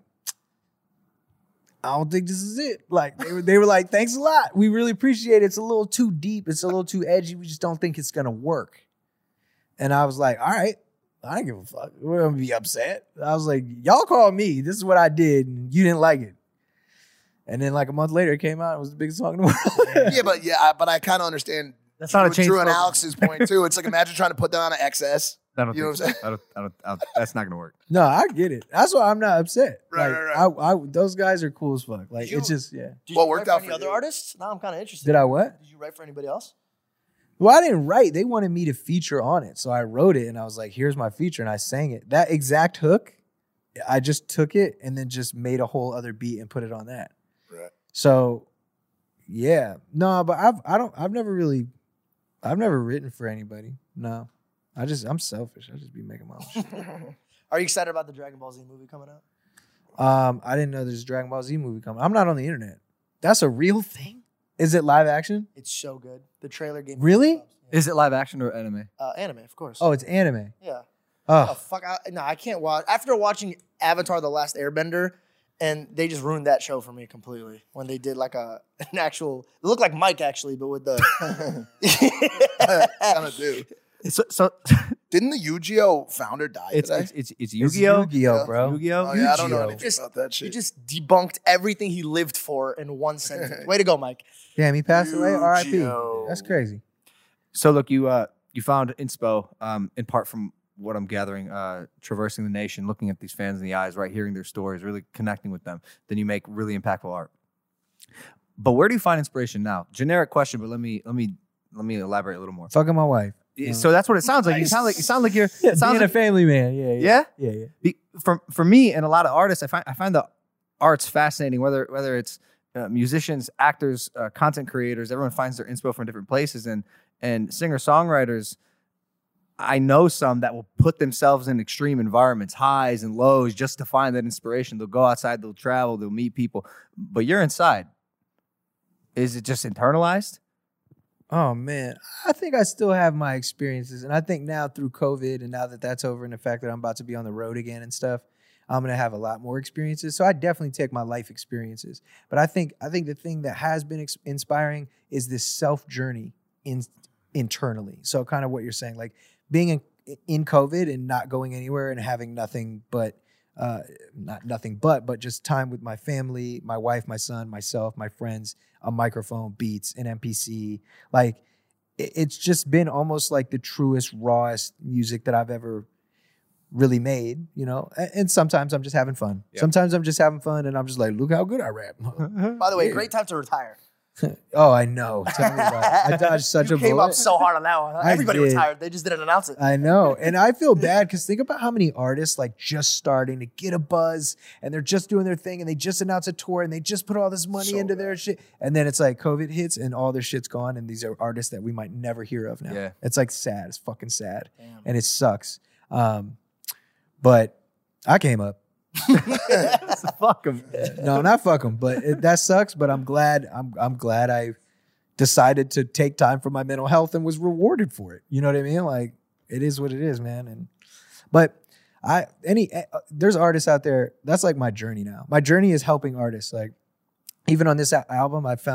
I don't think this is it. Like they were like, thanks a lot. We really appreciate it. It's a little too deep. It's a little too edgy. We just don't think it's gonna work. And I was like, all right, I don't give a fuck. We're gonna be upset. I was like, y'all called me. This is what I did, and you didn't like it. And then like a month later, it came out. It was the biggest song in the world. But I kind of understand. That's not a Drew and Chainsmokers. Alex's point too. It's like imagine trying to put that on an XS. I don't You know think what I'm so. I don't, that's not gonna work. No, I get it. That's why I'm not upset. Right, like, right. I those guys are cool as fuck. Like it's just Did What you worked write out for for any other you? artists? Now I'm kind of interested. Did I what? Did you write for anybody else? Well, I didn't write. They wanted me to feature on it. So I wrote it and I was like, here's my feature. And I sang it. That exact hook, I just took it and then just made a whole other beat and put it on that. Right. So yeah. No, but I've never written for anybody. No. I'm selfish. I just be making my own shit. Are you excited about the Dragon Ball Z movie coming out? I didn't know there's a Dragon Ball Z movie coming. I'm not on the internet. That's a real thing? Is it live action? It's so good. The trailer gave me Really? goosebumps. Yeah. Is it live action or anime? Anime, of course. Oh, it's anime. Yeah. Oh, Oh, fuck. I can't watch. After watching Avatar The Last Airbender, and they just ruined that show for me completely when they did like an actual, it looked like Mike actually, but with the. Kind of do. So Didn't the Yu-Gi-Oh founder die today? it's it's Yu-Gi-Oh. Yu-Gi-Oh, bro. Yu-Gi-Oh. Oh yeah, I don't know Yu-Gi-Oh. anything Just- about that He shit. just debunked everything he lived for in one sentence. Way to go, Mike. Damn, he passed away. R.I.P. Yu-Gi-Oh. That's crazy. So look, you found Inspo in part from what I'm gathering, traversing the nation, looking at these fans in the eyes, right, hearing their stories, really connecting with them. Then you make really impactful art. But where do you find inspiration now? Generic question, but let me elaborate a little more. Fucking my wife. So that's what it sounds like. You sound like you're. Yeah, it sounds being like, a family man. Yeah. For me and a lot of artists, I find the arts fascinating. Whether it's musicians, actors, content creators, everyone finds their inspo from different places, and singer songwriters. I know some that will put themselves in extreme environments, highs and lows, just to find that inspiration. They'll go outside, they'll travel, they'll meet people, but you're inside. Is it just internalized? Oh man, I think I still have my experiences, and I think now through COVID, and now that that's over, and the fact that I'm about to be on the road again and stuff, I'm gonna have a lot more experiences. So I definitely take my life experiences, but I think the thing that has been inspiring is this self journey internally. So kind of what you're saying, like being in COVID and not going anywhere and having nothing but not nothing but just time with my family, my wife, my son, myself, my friends, a microphone, beats, an MPC. Like it's just been almost like the truest, rawest music that I've ever really made, you know? And sometimes I'm just having fun. Yeah. Sometimes I'm just having fun and I'm just like, look how good I rap. By the way, Yeah. great time to retire. Oh, I know. Tell me about it. I dodged such You a came bullet. up so hard on that one. I Everybody did. retired. They just didn't announce it. I know. And I feel bad because think about how many artists like just starting to get a buzz and they're just doing their thing and they just announced a tour and they just put all this money So into their shit. And then it's like COVID hits and all their shit's gone. And these are artists that we might never hear of now. Yeah. It's like sad. It's fucking sad. Damn. And it sucks. But I came up. Fuck them. No, not fuck them. But that sucks. But I'm glad. I'm glad I decided to take time for my mental health and was rewarded for it. You know what I mean? Like it is what it is, man. But there's artists out there. That's like my journey now. My journey is helping artists. Like even on this album, I found like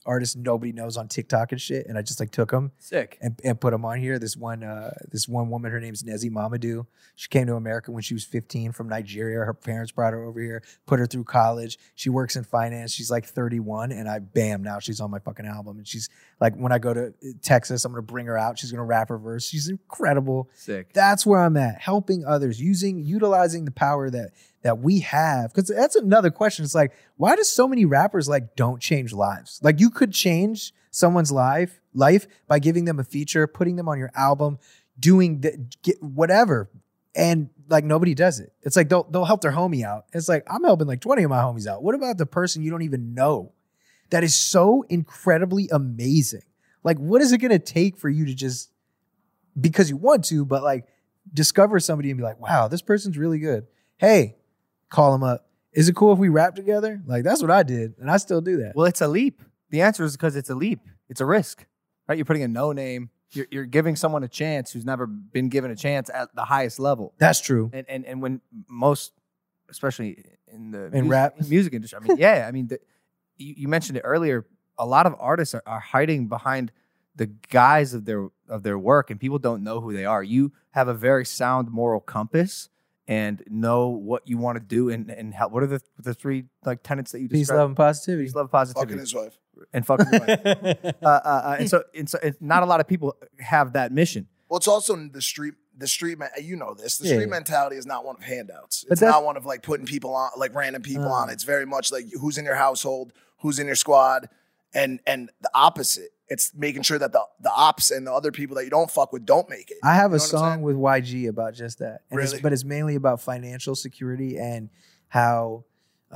artists nobody knows on TikTok and shit, and I just like took them Sick. and put them on here. This one woman, her name's Nezi Mamadou. She came to America when she was 15 from Nigeria. Her parents brought her over here, put her through college. She works in finance. She's like 31, and now she's on my fucking album. And she's like, when I go to Texas, I'm gonna bring her out. She's gonna rap her verse. She's incredible. Sick. That's where I'm at, helping others, utilizing the power that we have. Because that's another question. It's like, why do so many rappers like don't change lives? Like, you could change someone's life by giving them a feature, putting them on your album, doing whatever, and like nobody does it. It's like they'll help their homie out. It's like, I'm helping like 20 of my homies out. What about the person you don't even know that is so incredibly amazing? Like, what is it gonna take for you to just, because you want to, but like discover somebody and be like, wow, this person's really good. Hey, call him up. Is it cool if we rap together? Like, that's what I did, and I still do that. Well, it's a leap. The answer is because it's a leap. It's a risk, right? You're putting a no name. You're giving someone a chance who's never been given a chance at the highest level. That's true. And when most, especially in the rap music industry, I mean, yeah, I mean, you mentioned it earlier. A lot of artists are hiding behind the guise of their work, and people don't know who they are. You have a very sound moral compass and know what you want to do and how. What are the three like tenets that you described? Peace, love, and positivity. Peace, love, positivity. Fucking his wife. And fucking his wife. And so not a lot of people have that mission. Well, it's also the street. You know this. The street mentality is not one of handouts. But It's not one of like putting people on, like random people on. It's very much like who's in your household, who's in your squad, and the opposite. It's making sure that the ops and the other people that you don't fuck with don't make it. I have You a know what I'm song saying? with YG about just that. And Really? but it's mainly about financial security and how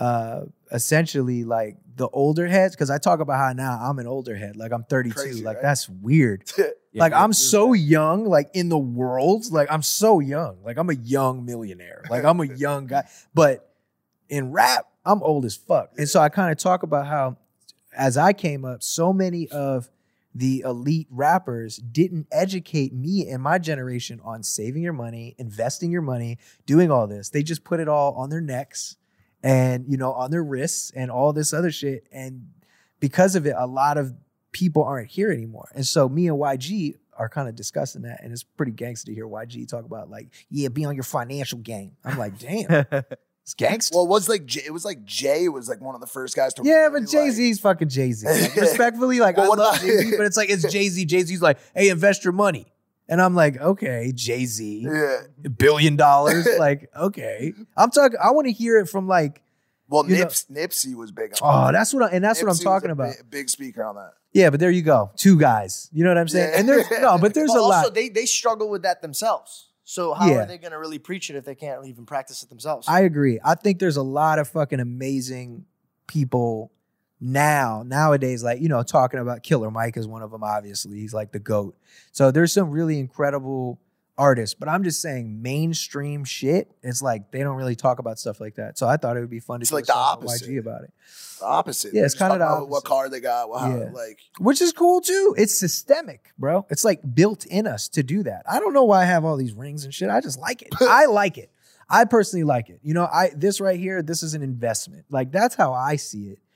essentially like the older heads, because I talk about how now I'm an older head. Like, I'm 32. Crazy, like, right? that's weird. Like, I'm so young, like in the world. Like, I'm so young. Like, I'm a young millionaire. Like, I'm a young guy. But in rap, I'm old as fuck. And so I kind of talk about how, as I came up, so many of the elite rappers didn't educate me and my generation on saving your money, investing your money, doing all this. They just put it all on their necks and, you know, on their wrists and all this other shit. And because of it, a lot of people aren't here anymore. And so me and YG are kind of discussing that. And it's pretty gangster to hear YG talk about like, yeah, be on your financial game. I'm like, damn, it's gangster. Well, it was like Jay was like one of the first guys to. Yeah, really, but Jay-Z's fucking Jay-Z. Like, respectfully, like, Well, I what love about- Jay-Z, but it's like, it's Jay-Z. Jay-Z's like, hey, invest your money. And I'm like, okay, Jay-Z, Yeah. $1 billion. Like, okay. I want to hear it from like, Well, you know- Nipsey was big on. oh, that's what I'm Nipsey was talking a about. Big speaker on that. Yeah, but there you go. Two guys. You know what I'm saying? Yeah. And there's a But also, lot. they struggle with that themselves. So how Yeah. are they going to really preach it if they can't even practice it themselves? I agree. I think there's a lot of fucking amazing people nowadays, like, you know, talking about Killer Mike is one of them, obviously. He's like the GOAT. So there's some really incredible artists, but I'm just saying mainstream shit, it's like they don't really talk about stuff like that. So I thought it would be fun to It's do like a the song with opposite. YG about it. The opposite. Yeah, it's Just kinda talk the about what opposite. car they got. Yeah. Like Which is cool too. It's systemic, bro. It's like built in us to do that. I don't know why I have all these rings and shit. I just like it. I like it. I personally like it. You know, this right here, this is an investment. Like, that's how I see it.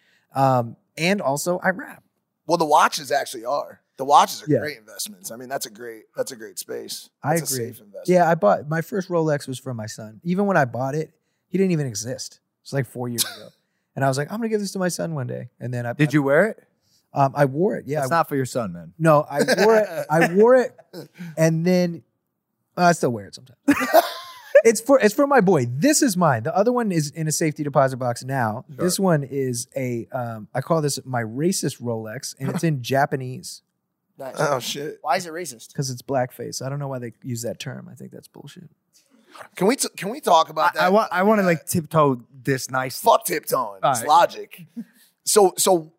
And also I rap. well, the watches actually are. The watches are Yeah. great investments. I mean, that's a great space. I That's agree. a safe investment. Yeah, I bought my first Rolex was for my son. Even when I bought it, he didn't even exist. It's like 4 years ago. And I was like, I'm gonna give this to my son one day. And then Did you wear it? I wore it. Yeah. It's not for your son, man. No, I wore it. I wore it, and then I still wear it sometimes. It's for my boy. This is mine. The other one is in a safety deposit box now. Sure. This one is a I call this my racist Rolex, and it's in Japanese Nice. Oh shit. Why is it racist? because it's blackface. I don't know why they use that term. I think that's bullshit. Can we talk about that? I want to like tiptoe this nicely. Fuck tiptoeing. All It's right. logic. So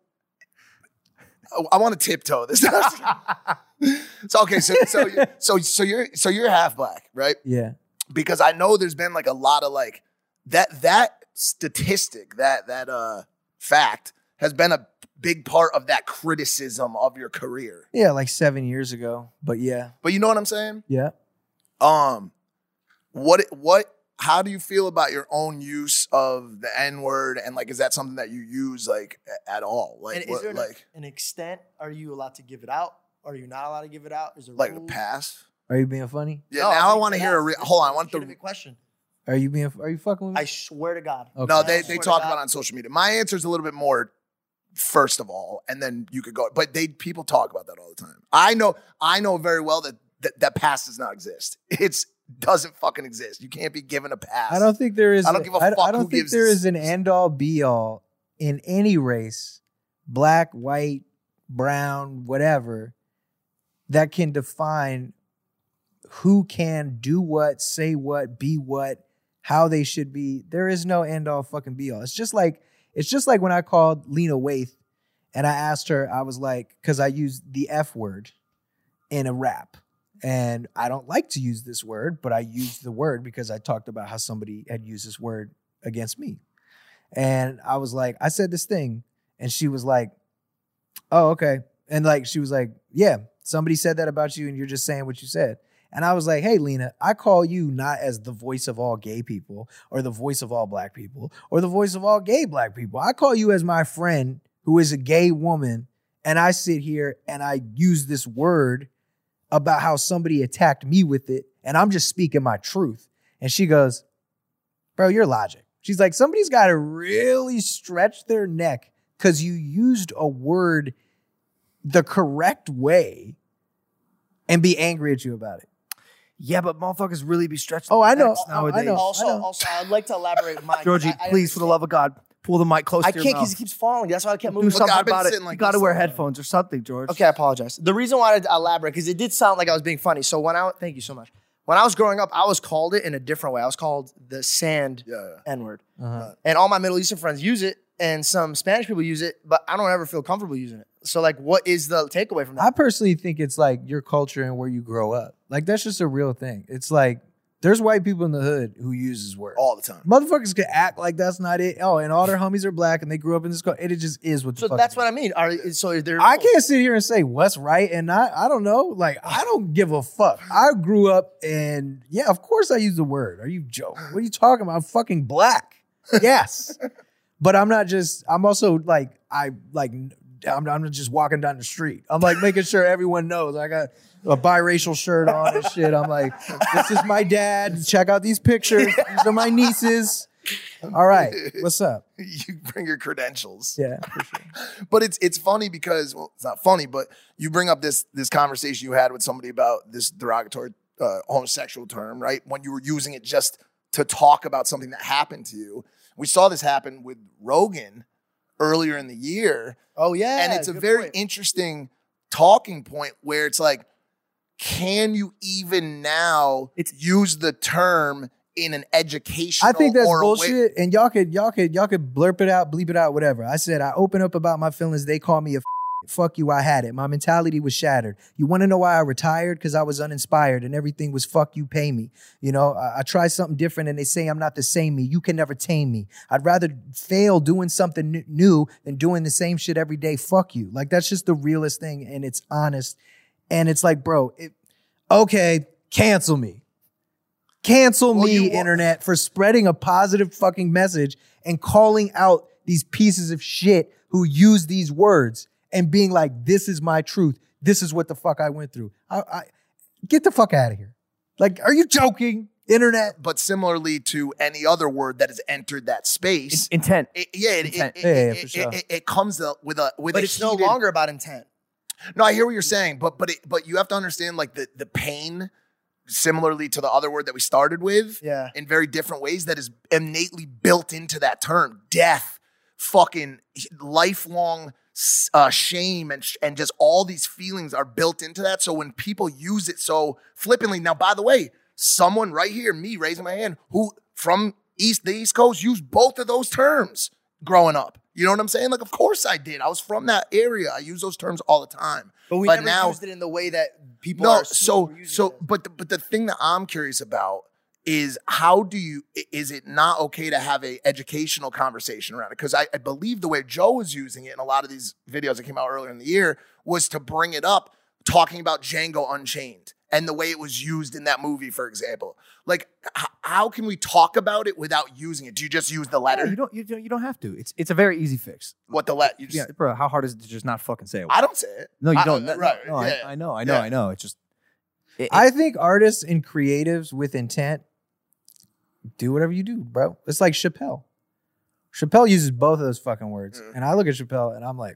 I want to tiptoe this. So okay, so you're half black, right? Yeah. Because I know there's been like a lot of like that statistic, that fact has been a big part of that criticism of your career. Yeah, like 7 years ago. But yeah. But you know what I'm saying? Yeah. What how do you feel about your own use of the N-word? And like, is that something that you use like at all? Like, And is there an extent? Are you allowed to give it out? Are you not allowed to give it out? Is there like a rules? pass? Are you being funny? Yeah. Now I want to hear hold on. I want the legitimate question. Are you fucking with me? I swear to God. Okay. No, I they swear to talk God. about it on social media. My answer is a little bit more first of all, and then you could go. But people talk about that all the time. I know very well that pass does not exist. It's doesn't fucking exist. You can't be given a pass. I don't think there is. I don't give a fuck I who don't think gives there this. is an end all be all in any race, black, white, brown, whatever, that can define who can do what, say what, be what, how they should be. There is no end all fucking be all. It's just like when I called Lena Waithe and I asked her, I was like, because I used the F word in a rap. And I don't like to use this word, but I used the word because I talked about how somebody had used this word against me. And I was like, I said this thing. And she was like, oh, okay. And like, she was like, yeah, somebody said that about you and you're just saying what you said. And I was like, hey, Lena, I call you not as the voice of all gay people or the voice of all black people or the voice of all gay black people. I call you as my friend who is a gay woman. And I sit here and I use this word about how somebody attacked me with it. And I'm just speaking my truth. And she goes, bro, you're logic. She's like, somebody's got to really stretch their neck because you used a word the correct way and be angry at you about it. Yeah, but motherfuckers really be stretched. Oh, I know. necks nowadays. I know. Also, I'd like to elaborate mine. Georgie, please, for the love of God, pull the mic close I to your can't mouth. because it keeps falling. That's why I kept Do moving. something I've been about it. sitting like You got to this wear all the time. headphones or something, George. Okay, I apologize. The reason why I elaborate, because it did sound like I was being funny. So thank you so much. When I was growing up, I was called it in a different way. I was called the sand N-word. And all my Middle Eastern friends use it, and some Spanish people use it, but I don't ever feel comfortable using it. So like, what is the takeaway from that? I personally think it's like your culture and where you grow up. Like, that's just a real thing. It's like, there's white people in the hood who use this word. all the time. Motherfuckers can act like that's not it. Oh, and all their homies are black and they grew up in this culture. It just is what the So fuck that's it what is. I mean. So there. I can't sit here and say what's right and not. I don't know. Like, I don't give a fuck. I grew up and yeah, of course I use the word. Are you joking? What are you talking about? I'm fucking black. Yes. But I'm not just, I'm also like, I'm not just walking down the street. I'm like making sure everyone knows I got a biracial shirt on and shit. I'm like, this is my dad. Check out these pictures. These are my nieces. All right. What's up? You bring your credentials. Yeah, for sure. But it's funny because, well, it's not funny, but you bring up this conversation you had with somebody about this derogatory homosexual term, right? When you were using it just to talk about something that happened to you. We saw this happen with Rogan earlier in the year. Oh yeah, And it's a good very point. interesting talking point where it's like, can you even now use the term in an educational I think that's or a way- bullshit. And y'all could blurp it out, bleep it out, whatever. I said I open up about my feelings. They call me a fuck you. I had it. My mentality was shattered. You want to know why I retired? Because I was uninspired and everything was fuck you, pay me. You know, I try something different and they say I'm not the same me. You can never tame me. I'd rather fail doing something new than doing the same shit every day. Fuck you. Like, that's just the realest thing. And it's honest. And it's like, bro, okay, cancel me. Cancel me, internet, for spreading a positive fucking message and calling out these pieces of shit who use these words and being like, this is my truth. This is what the fuck I went through. I get the fuck out of here. Like, are you joking, internet? But similarly to any other word that has entered that space, Intent. For sure. it comes with a But it's no heated- longer about intent. No, I hear what you're saying, but you have to understand like the pain, similarly to the other word that we started with, Yeah. in very different ways that is innately built into that term. Death, fucking lifelong shame, and just all these feelings are built into that. So when people use it so flippantly, now by the way, someone right here, me raising my hand, who from the East Coast used both of those terms growing up. You know what I'm saying? Like, of course I did. I was from that area. I use those terms all the time. But we never used it in the way that people are. But the thing that I'm curious about is is it not okay to have a educational conversation around it? Because I believe the way Joe was using it in a lot of these videos that came out earlier in the year was to bring it up, talking about Django Unchained and the way it was used in that movie, for example. Like, how can we talk about it without using it? Do you just use the letter? Yeah, you don't have to. It's a very easy fix. What the letter? Yeah, bro. How hard is it to just not fucking say it? I don't say it. No, you don't. Right. No, yeah. I know. Yeah. I know. It's just. I think artists and creatives with intent do whatever you do, bro. It's like Chappelle. Chappelle uses both of those fucking words. And I look at Chappelle and I'm like,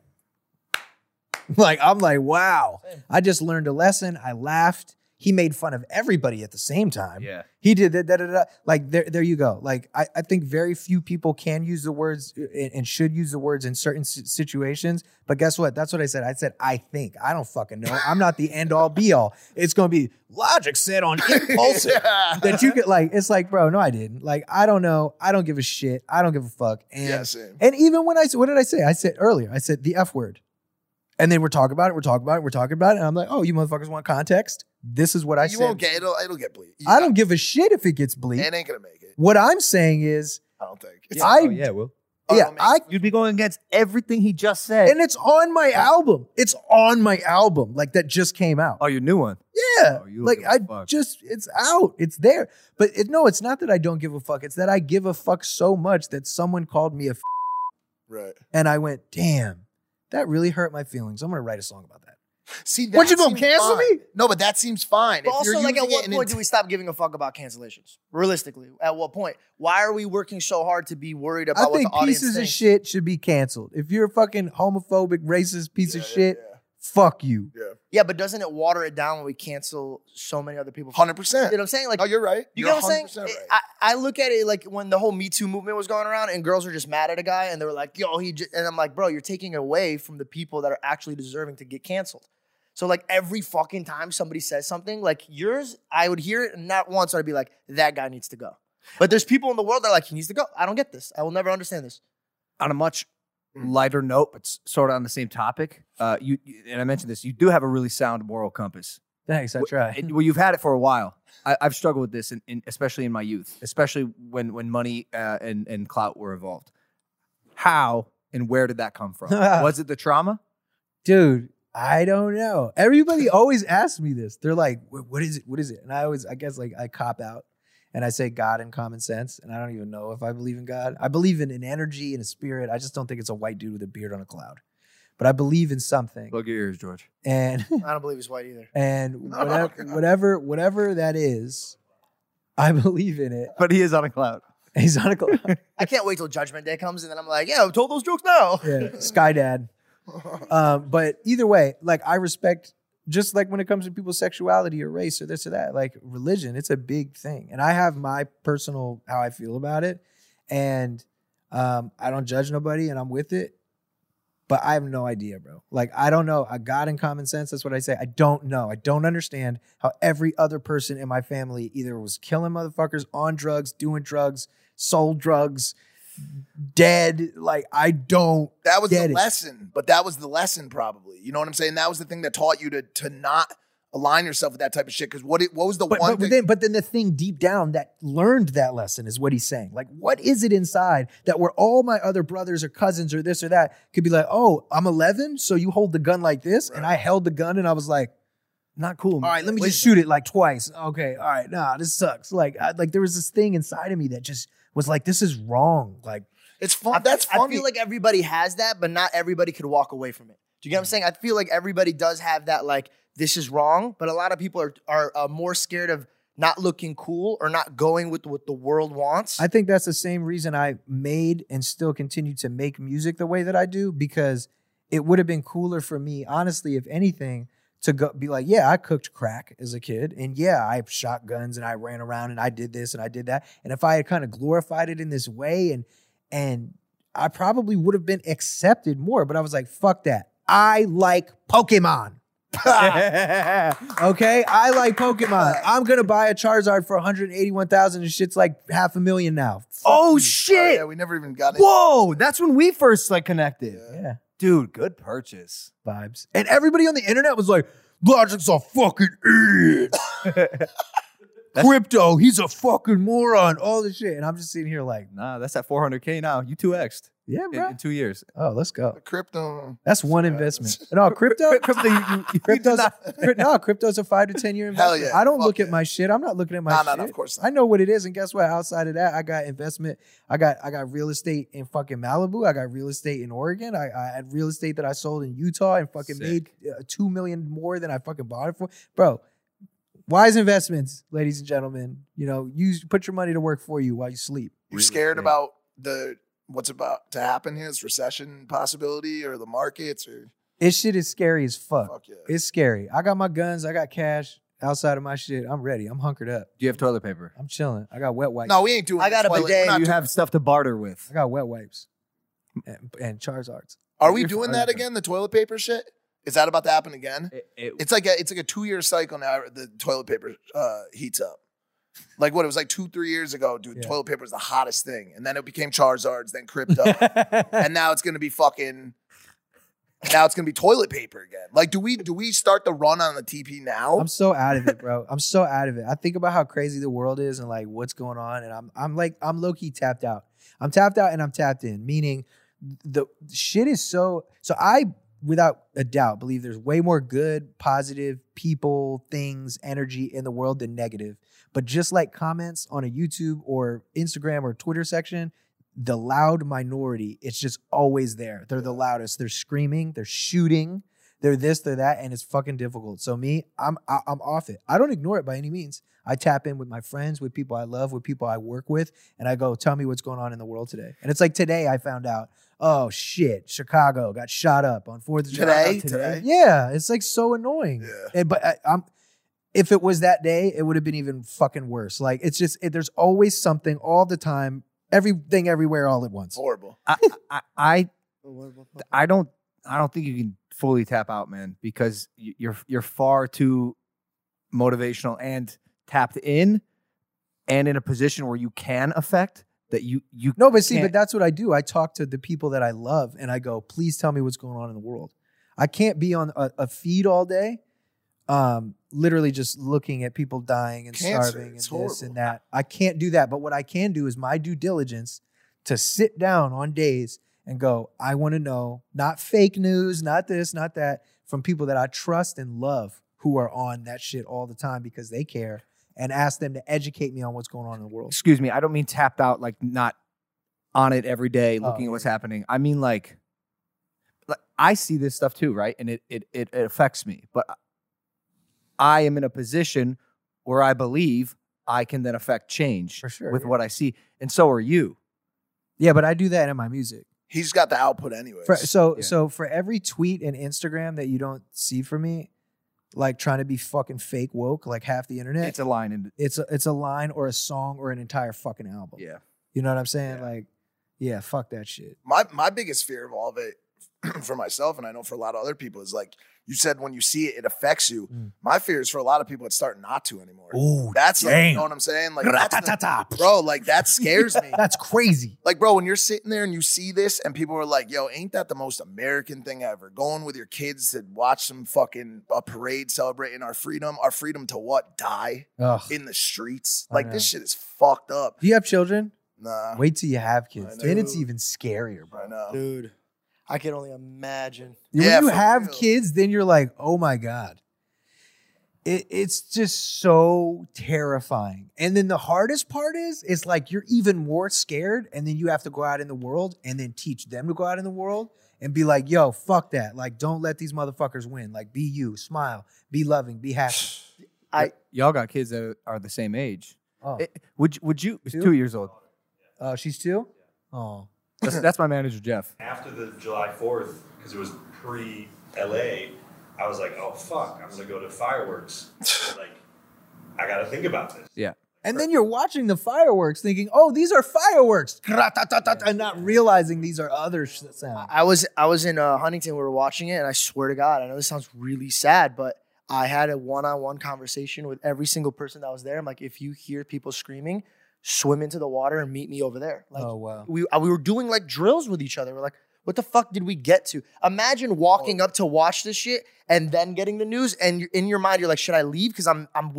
wow. I just learned a lesson. I laughed. He made fun of everybody at the same time. Yeah. He did that. Like, there you go. Like, I think very few people can use the words and should use the words in certain situations. But guess what? That's what I said. I said, I think. I don't fucking know. I'm not the end all be all. It's going to be Logic said on Impulsive that you could, like, it's like, bro, no, I didn't. Like, I don't know. I don't give a shit. I don't give a fuck. And, same. And even when what did I say? I said earlier, I said the F word. And then we're talking about it. And I'm like, oh, you motherfuckers want context? This is what I said. You won't get it. It'll get bleed. I don't give a shit if it gets bleed. It ain't going to make it. What I'm saying is, I don't think. Will. You'd be going against everything he just said. And it's on my album. It's on my album. Like, that just came out. Oh, your new one. Yeah. Oh, you like, don't give a fuck. it's out. It's there. But it's not that I don't give a fuck. It's that I give a fuck so much that someone called me a Right. And I went, damn, that really hurt my feelings. I'm going to write a song about that. See, that What, you gonna seems cancel fine. me? No, but that seems fine. But If also, you're like, at using what it in point do we stop giving a fuck about cancellations? Realistically, at what point? Why are we working so hard to be worried about I what the think audience pieces of thinks? shit should be canceled. If you're a fucking homophobic, racist piece of shit, fuck you. Yeah, but doesn't it water it down when we cancel so many other people? 100%. You know what I'm saying? Like, Oh, you're right. You You're know what I'm saying? 100% right. I look at it like when the whole Me Too movement was going around and girls were just mad at a guy and they were like, yo, and I'm like, bro, you're taking away from the people that are actually deserving to get canceled. So, like, every fucking time somebody says something like yours, I would hear it and not once I'd be like, that guy needs to go. But there's people in the world that are like, he needs to go. I don't get this. I will never understand this. On a much lighter note, but sort of on the same topic, you and I mentioned this, you do have a really sound moral compass. Thanks, I try. Well, you've had it for a while. I've struggled with this, especially in my youth, especially when money and clout were involved. How and where did that come from? Was it the trauma? Dude, I don't know. Everybody always asks me this. They're like, what is it? What is it? And I guess like I cop out and I say God and common sense. And I don't even know if I believe in God. I believe in an energy and a spirit. I just don't think it's a white dude with a beard on a cloud. But I believe in something. Plug your ears, George. And I don't believe he's white either. and whatever that is, I believe in it. But he is on a cloud. He's on a cloud. I can't wait till Judgment Day comes and then I'm like, yeah, I've told those jokes now. Yeah, Sky Dad. But either way, like, I respect, just like when it comes to people's sexuality or race or this or that, like religion, it's a big thing. And I have my personal, how I feel about it. And I don't judge nobody and I'm with it. But I have no idea, bro. Like, I don't know. God and common sense, that's what I say. I don't know. I don't understand how every other person in my family either was killing motherfuckers, on drugs, doing drugs, sold drugs, dead. Like, I don't That was get the it. lesson, but that was the lesson probably. You know what I'm saying? That was the thing that taught you to not align yourself with that type of shit. Because what was the one thing? But then the thing deep down that learned that lesson is what he's saying. Like, what is it inside that where all my other brothers or cousins or this or that could be like, oh, I'm 11, so you hold the gun like this? Right. And I held the gun and I was like, Not cool. all right, let me just shoot it like twice. Okay, all right, nah, this sucks. Like there was this thing inside of me that just was like, this is wrong. Like, It's fun. That's funny. I feel like everybody has that, but not everybody could walk away from it. Do you get what I'm saying? I feel like everybody does have that, like, this is wrong, but a lot of people are more scared of not looking cool or not going with what the world wants. I think that's the same reason I made and still continue to make music the way that I do, because it would have been cooler for me, honestly, if anything, to go be like, yeah, I cooked crack as a kid, and yeah, I shot guns and I ran around and I did this and I did that. And if I had kind of glorified it in this way, and I probably would have been accepted more, but I was like, fuck that. I like Pokemon. Okay, I like Pokemon. I'm gonna buy a Charizard for 181,000 and shit's like $500,000 now. Oh, Oh, shit. yeah, we never even got it. Whoa, that's when we first like connected. Yeah, Dude, good purchase. vibes. And everybody on the internet was like, Logic's a fucking idiot. Crypto, he's a fucking moron. All this shit. And I'm just sitting here like, Nah, that's at 400K now. You 2x'd. Yeah, bro. in 2 years. Oh, let's go. Crypto. That's one investment. No, crypto. Crypto's Crypto's a 5 to 10 year investment. Hell yeah. I don't Fuck look at yeah. my shit. I'm not looking at my shit. No, of course not. I know what it is, and guess what? Outside of that, I got investment. I got real estate in fucking Malibu. I got real estate in Oregon. I had real estate that I sold in Utah and fucking made $2 million more than I fucking bought it for, bro. Wise investments, ladies and gentlemen. You know, put your money to work for you while you sleep. You scared about what's about to happen here? This recession possibility or the markets or This shit is scary as fuck. fuck yeah. It's scary. I got my guns. I got cash. Outside of my shit, I'm ready. I'm hunkered up. Do you have toilet paper? I'm chilling. I got wet wipes. No, we ain't doing. I got the a toilet. bidet. We're not You doing- have stuff to barter with. I got wet wipes and Charizards. Are we You're doing fine. that again? The toilet paper shit? Is that about to happen again? It's like a 2-year cycle now. The toilet paper heats up. Like what? It was like 2-3 years ago, dude. Yeah. Toilet paper was the hottest thing, and then it became Charizards, then crypto, and now it's gonna be fucking. Now it's gonna be toilet paper again. Like, do we start the run on the TP now? I'm so out of it, bro. I'm so out of it. I think about how crazy the world is and like what's going on, and I'm low key tapped out. I'm tapped out and I'm tapped in. Meaning, the shit is so. I, without a doubt, believe there's way more good, positive people, things, energy in the world than negative. But just like comments on a YouTube or Instagram or Twitter section, the loud minority, it's just always there. They're the loudest. They're screaming. They're shooting. They're this, they're that, and it's fucking difficult. So me, I'm off it. I don't ignore it by any means. I tap in with my friends, with people I love, with people I work with, and I go, tell me what's going on in the world today. And it's like today I found out, oh shit, Chicago got shot up on 4th of July. Today? Yeah, it's like so annoying. Yeah. But if it was that day, it would have been even fucking worse. Like it's just, there's always something all the time, everything everywhere all at once. Horrible. I don't think you can fully tap out, man, because you're far too motivational and tapped in and in a position where you can affect that you No, but see, can't- but that's what I do. I talk to the people that I love and I go, please tell me what's going on in the world. I can't be on a feed all day, literally just looking at people dying and Cancer, starving and it's this horrible. and that. I can't do that. But what I can do is my due diligence to sit down on days and go, I want to know, not fake news, not this, not that, from people that I trust and love who are on that shit all the time because they care, and ask them to educate me on what's going on in the world. excuse me, I don't mean tapped out like not on it every day looking Oh. at what's happening. I mean like I see this stuff too, right? And it affects me. But I am in a position where I believe I can then affect change For sure, with yeah. what I see. And so are you. Yeah, but I do that in my music. He's got the output anyways. So for every tweet and Instagram that you don't see from me, like trying to be fucking fake woke, like half the internet, It's a line in it's a line or a song or an entire fucking album. yeah. You know what I'm saying? Yeah. Like, yeah, fuck that shit. My biggest fear of all of it for myself, and I know for a lot of other people, is like you said, when you see it, it affects you. Mm. My fear is for a lot of people, it's starting not to anymore. Ooh, That's like, damn. you know what I'm saying? Like, that's the- Gra-ta-ta-ta. bro, like that scares me. That's crazy. Like, bro, when you're sitting there and you see this and people are like, yo, ain't that the most American thing ever? Going with your kids to watch some fucking a parade celebrating our freedom to what? Die Ugh. in the streets? I Like, know. this shit is fucked up. Do you have children? Nah. Wait till you have kids. I Then it's know. even scarier, bro. I know. Dude, I can only imagine. Yeah, When you for have real. kids, then you're like, oh my God. It's just so terrifying. And then the hardest part is, it's like you're even more scared, and then you have to go out in the world and then teach them to go out in the world and be like, yo, fuck that. Like, don't let these motherfuckers win. Like, be you, smile, be loving, be happy. Y'all got kids that are the same age. Oh, Would you? Two? 2 years old. she's 2? Oh. That's my manager Jeff. After the July 4th, because it was pre-LA, I was like, oh, fuck, I'm going to go to fireworks. Like, I got to think about this. Yeah. And then you're watching the fireworks thinking, oh, these are fireworks. And not realizing these are other sounds. I was in Huntington. We were watching it, and I swear to God, I know this sounds really sad, but I had a one-on-one conversation with every single person that was there. I'm like, if you hear people screaming, swim into the water and meet me over there. Like, Oh, wow. we were doing like drills with each other. We're like, what the fuck did we get to? Imagine walking up to watch this shit and then getting the news, and in your mind, you're like, should I leave? Because I'm with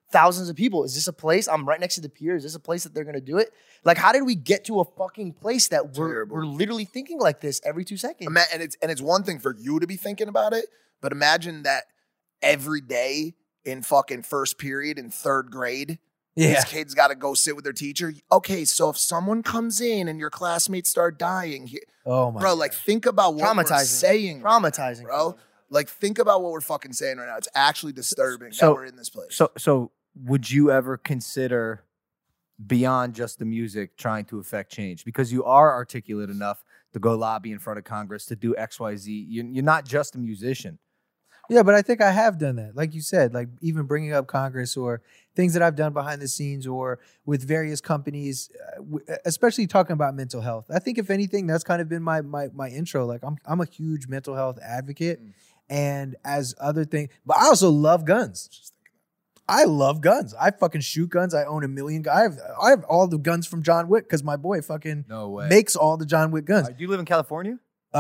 thousands of people. Is this a place? I'm right next to the pier. Is this a place that they're gonna do it? Like, how did we get to a fucking place that we're literally thinking like this every 2 seconds? And it's one thing for you to be thinking about it, but imagine that every day in fucking first period in third grade, these kids got to go sit with their teacher. Okay, so if someone comes in and your classmates start dying, Oh my bro, like think about what we're saying, Traumatizing, bro. Like think about what we're fucking saying right now. It's actually disturbing So- that we're in this place. So would you ever consider beyond just the music trying to affect change? Because you are articulate enough to go lobby in front of Congress to do XYZ. You're not just a musician. Yeah, but I think I have done that. Like you said, like even bringing up Congress or things that I've done behind the scenes or with various companies, especially talking about mental health. I think if anything, that's kind of been my intro. Like I'm a huge mental health advocate, and as other things, but I also love guns. I love guns. I fucking shoot guns. I own 1 million guns. I have all the guns from John Wick because my boy fucking makes all the John Wick guns. Do you live in California?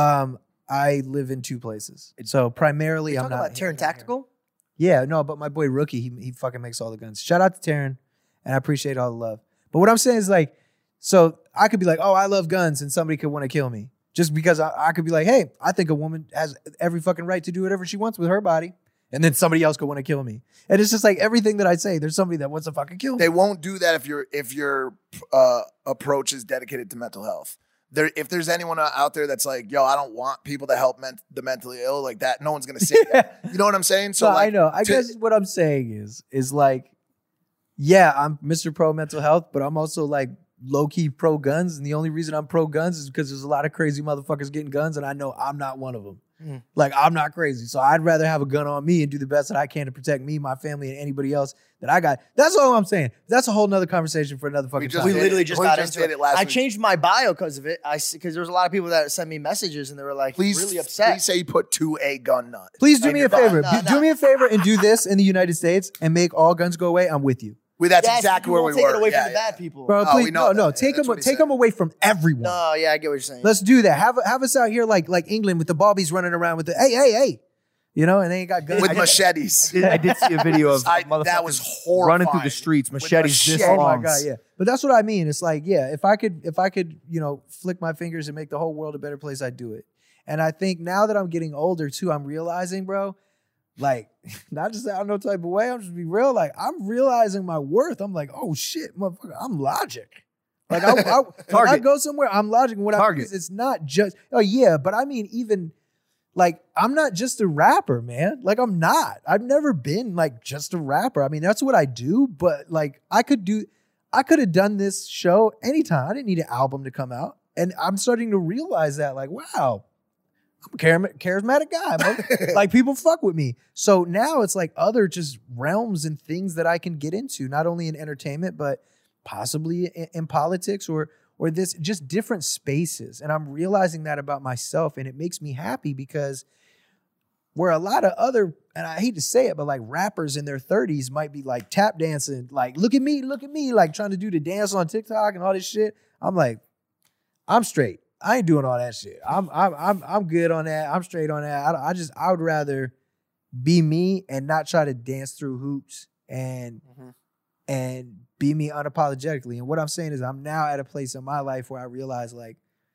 I live in 2 places. So primarily I'm Talking not about Terran Tactical? Yeah, no, but my boy Rookie, he fucking makes all the guns. Shout out to Terran, and I appreciate all the love. But what I'm saying is like, so I could be like, oh, I love guns, and somebody could want to kill me. Just because I could be like, hey, I think a woman has every fucking right to do whatever she wants with her body. And then somebody else could want to kill me. And it's just like everything that I say, there's somebody that wants to fucking kill me. They won't do that if your approach is dedicated to mental health. If there's anyone out there that's like, yo, I don't want people to help the mentally ill like that, no one's gonna say that. You know what I'm saying? So no, like, I know. I guess what I'm saying is like, yeah, I'm Mr. Pro Mental Health, but I'm also like low-key pro guns. And the only reason I'm pro guns is because there's a lot of crazy motherfuckers getting guns, and I know I'm not one of them. Like, I'm not crazy. So I'd rather have a gun on me and do the best that I can to protect me, my family, and anybody else that I got. That's all I'm saying. That's a whole nother conversation for another fucking time. We literally just got into it. last I week. changed my bio because of it. Because there was a lot of people that sent me messages and they were like really upset. Please say you put to a gun nut. Please do me a favor. no. Do me a favor and do this in the United States and make all guns go away. I'm with you. Well, that's Yes, exactly you where won't we take were. it away Yeah, from the bad people. Bro, Oh, please, we know no, that. take That's what he them said. away from everyone. No, yeah, I get what you're saying. Let's do that. Have us out here like England with the bobbies running around with the hey, you know, and they ain't got guns. With machetes. I did see a video of that motherfuckers was horrifying. running through the streets, With machetes this machetes. Oh my long. god, yeah. But that's what I mean. It's like, yeah, if I could, you know, flick my fingers and make the whole world a better place, I'd do it. And I think now that I'm getting older too, I'm realizing, bro, like, not just out no type of way, I'm just be real. Like, I'm realizing my worth. I'm like, oh shit, motherfucker, I'm Logic. Like, when I go somewhere, I'm Logic. And what Target. it's not just, oh yeah, but I mean, even like, I'm not just a rapper, man. Like, I'm not. I've never been like just a rapper. I mean, that's what I do, but like, I could have done this show anytime. I didn't need an album to come out. And I'm starting to realize that, like, wow, I'm a charismatic guy. Like, people fuck with me. So now it's like other just realms and things that I can get into, not only in entertainment, but possibly in politics or this, just different spaces. And I'm realizing that about myself, and it makes me happy because where a lot of other, and I hate to say it, but like rappers in their 30s might be like tap dancing, like, look at me, like trying to do the dance on TikTok and all this shit. I'm like, I'm straight. I ain't doing all that shit. I'm good on that. I'm straight on that. I would rather be me and not try to dance through hoops and be me unapologetically. And what I'm saying is I'm now at a place in my life where I realize, like,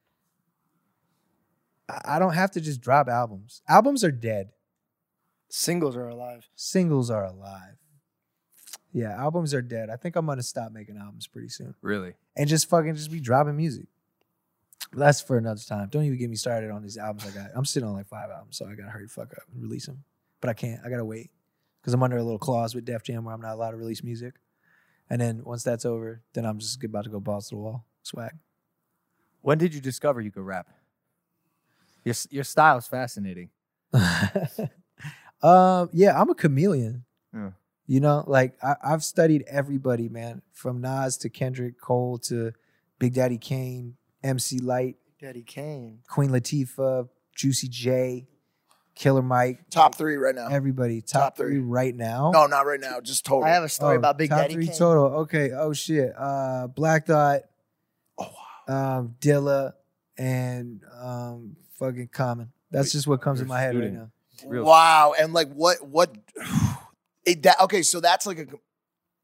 I don't have to just drop albums. Albums are dead. Singles are alive. Singles are alive. Yeah, albums are dead. I think I'm gonna stop making albums pretty soon. Really? And just be dropping music. That's for another time. Don't even get me started on these albums I got. I'm sitting on like 5 albums, so I gotta hurry the fuck up and release them. But I can't. I gotta wait because I'm under a little clause with Def Jam where I'm not allowed to release music. And then once that's over, then I'm just about to go balls to the wall. Swag. When did you discover you could rap? Your style's fascinating. Yeah, I'm a chameleon. Yeah. You know, like I've studied everybody, man, from Nas to Kendrick, Cole to Big Daddy Kane, MC Lyte, Daddy Kane, Queen Latifah, Juicy J, Killer Mike. Top 3 right now. Everybody. Top three right now. No, not right now. Just total. I have a story about Big top Daddy 3 Kane. total. Okay. Oh shit. Black Thought. Oh wow. Dilla and fucking Common. That's just what comes in my head right now. Real Wow. And like what okay, so that's like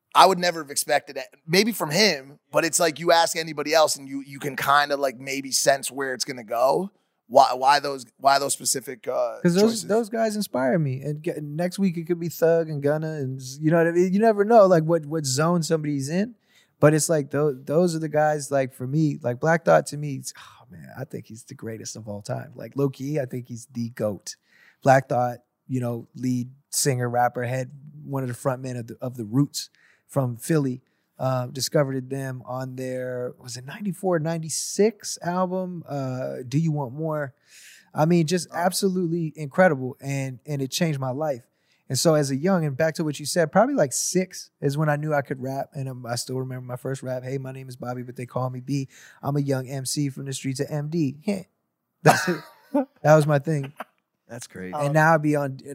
I would never have expected it. Maybe from him, but it's like you ask anybody else and you can kind of like maybe sense where it's gonna go. Why those specific because those guys inspire me. And next week it could be Thug and Gunna, and you know what I mean. You never know like what zone somebody's in, but it's like those are the guys. Like for me, like Black Thought to me, oh man, I think he's the greatest of all time. Like low key, I think he's the GOAT. Black Thought, you know, lead singer, rapper, had one of the frontmen of the Roots from Philly. Discovered them on their, was it 94, 96 album? Do You Want More? I mean, just absolutely incredible. And it changed my life. And so as a young, and back to what you said, probably like 6 is when I knew I could rap. And I still remember my first rap. Hey, my name is Bobby, but they call me B. I'm a young MC from the streets of MD. Yeah. That's it. That was my thing. That's crazy. And now I be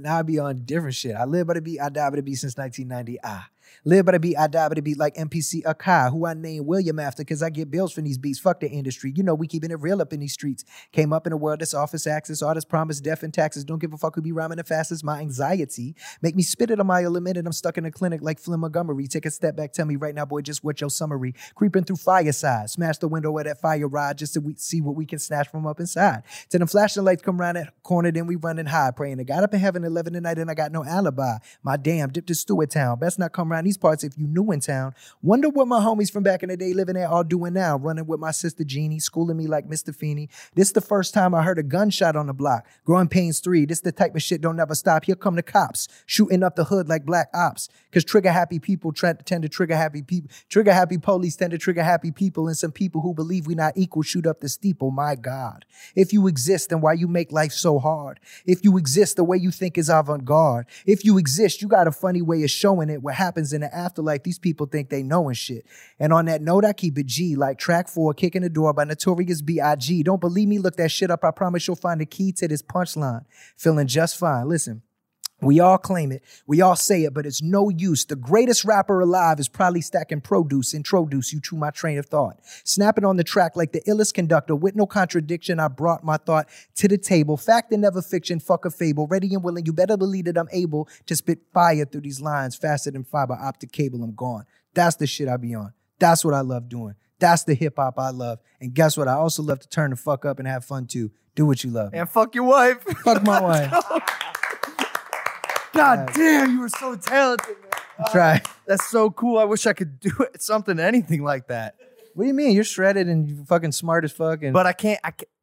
on different shit. I live by the beat, I die by the beat since 1990. Live by the beat, I die by the beat like MPC Akai, who I named William after because I get bills from these beats. Fuck the industry. You know we keeping it real up in these streets. Came up in a world that's office access, artists promise death and taxes. Don't give a fuck who be rhyming the fastest. My anxiety make me spit it a mile a minute. I'm stuck in a clinic like Flynn Montgomery. Take a step back, tell me right now, boy, just what your summary. Creeping through fireside, smash the window of that fire ride just to see what we can snatch from up inside. Till them flashing lights come round that corner, then we running high, praying to God up in heaven 11 at night and I got no alibi. My damn, dipped to Stewart Town. Best not come around these parts if you new in town. Wonder what my homies from back in the day living there all doing now. Running with my sister Jeannie, schooling me like Mr. Feeney. This the first time I heard a gunshot on the block. Growing pains 3. This the type of shit don't never stop. Here come the cops, shooting up the hood like black ops. Cause trigger happy people tend to trigger happy people. Trigger happy police tend to trigger happy people. And some people who believe we not equal shoot up the steeple. My God. If you exist, then why you make life so hard? If you exist, the way you think is avant-garde. If you exist, you got a funny way of showing it. What happens in the afterlife, these people think they know and shit. And on that note, I keep it G, like track 4, Kicking the Door by Notorious B.I.G. Don't believe me? Look that shit up. I promise you'll find the key to this punchline. Feeling just fine. Listen. We all claim it. We all say it, but it's no use. The greatest rapper alive is probably stacking produce. Introduce you to my train of thought. Snapping on the track like the illest conductor. With no contradiction, I brought my thought to the table. Fact and never fiction, fuck a fable. Ready and willing, you better believe that I'm able to spit fire through these lines faster than fiber optic cable. I'm gone. That's the shit I be on. That's what I love doing. That's the hip hop I love. And guess what? I also love to turn the fuck up and have fun too. Do what you love. And fuck your wife. Fuck my wife. God damn, you were so talented, man. Try. That's so cool. I wish I could do it, anything like that. What do you mean? You're shredded and you fucking smart as fuck. And But I can't.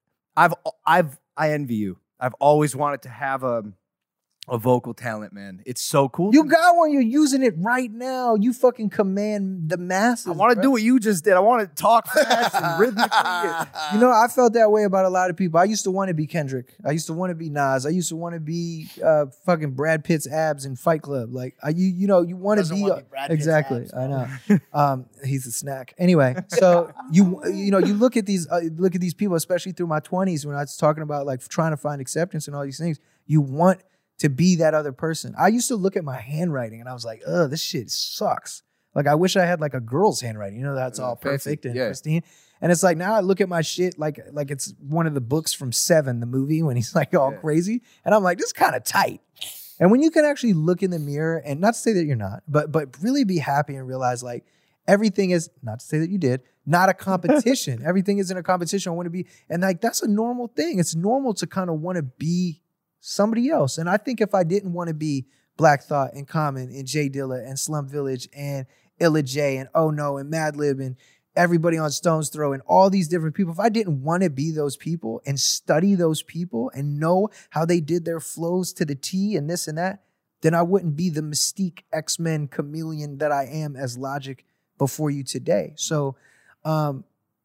I envy you. I've always wanted to have a vocal talent, man. It's so cool. You got one. You're using it right now. You fucking command the masses. I want to do what you just did. I want to talk fast and rhythmically. You know, I felt that way about a lot of people. I used to want to be Kendrick. I used to want to be Nas. I used to want to be fucking Brad Pitt's abs in Fight Club. Like, you want to be Brad Pitt's exactly. abs, I know. He's a snack. Anyway, so you look at these people, especially through my 20s when I was talking about like trying to find acceptance and all these things. You want to be that other person. I used to look at my handwriting and I was like, this shit sucks. Like, I wish I had like a girl's handwriting. You know, that's all perfect and pristine. And it's like, now I look at my shit like it's one of the books from Seven, the movie, when he's like all crazy. And I'm like, this is kind of tight. And when you can actually look in the mirror, and not to say that you're not, but really be happy and realize like everything is, not to say that you did, not a competition. Everything isn't a competition. I want to be, and like, that's a normal thing. It's normal to kind of want to be somebody else. And I think if I didn't want to be Black Thought and Common and Jay Dilla and Slum Village and Illa J and Oh No and Madlib and everybody on Stone's Throw and all these different people, if I didn't want to be those people and study those people and know how they did their flows to the T and this and that, then I wouldn't be the Mystique X-Men chameleon that I am as Logic before you today. So I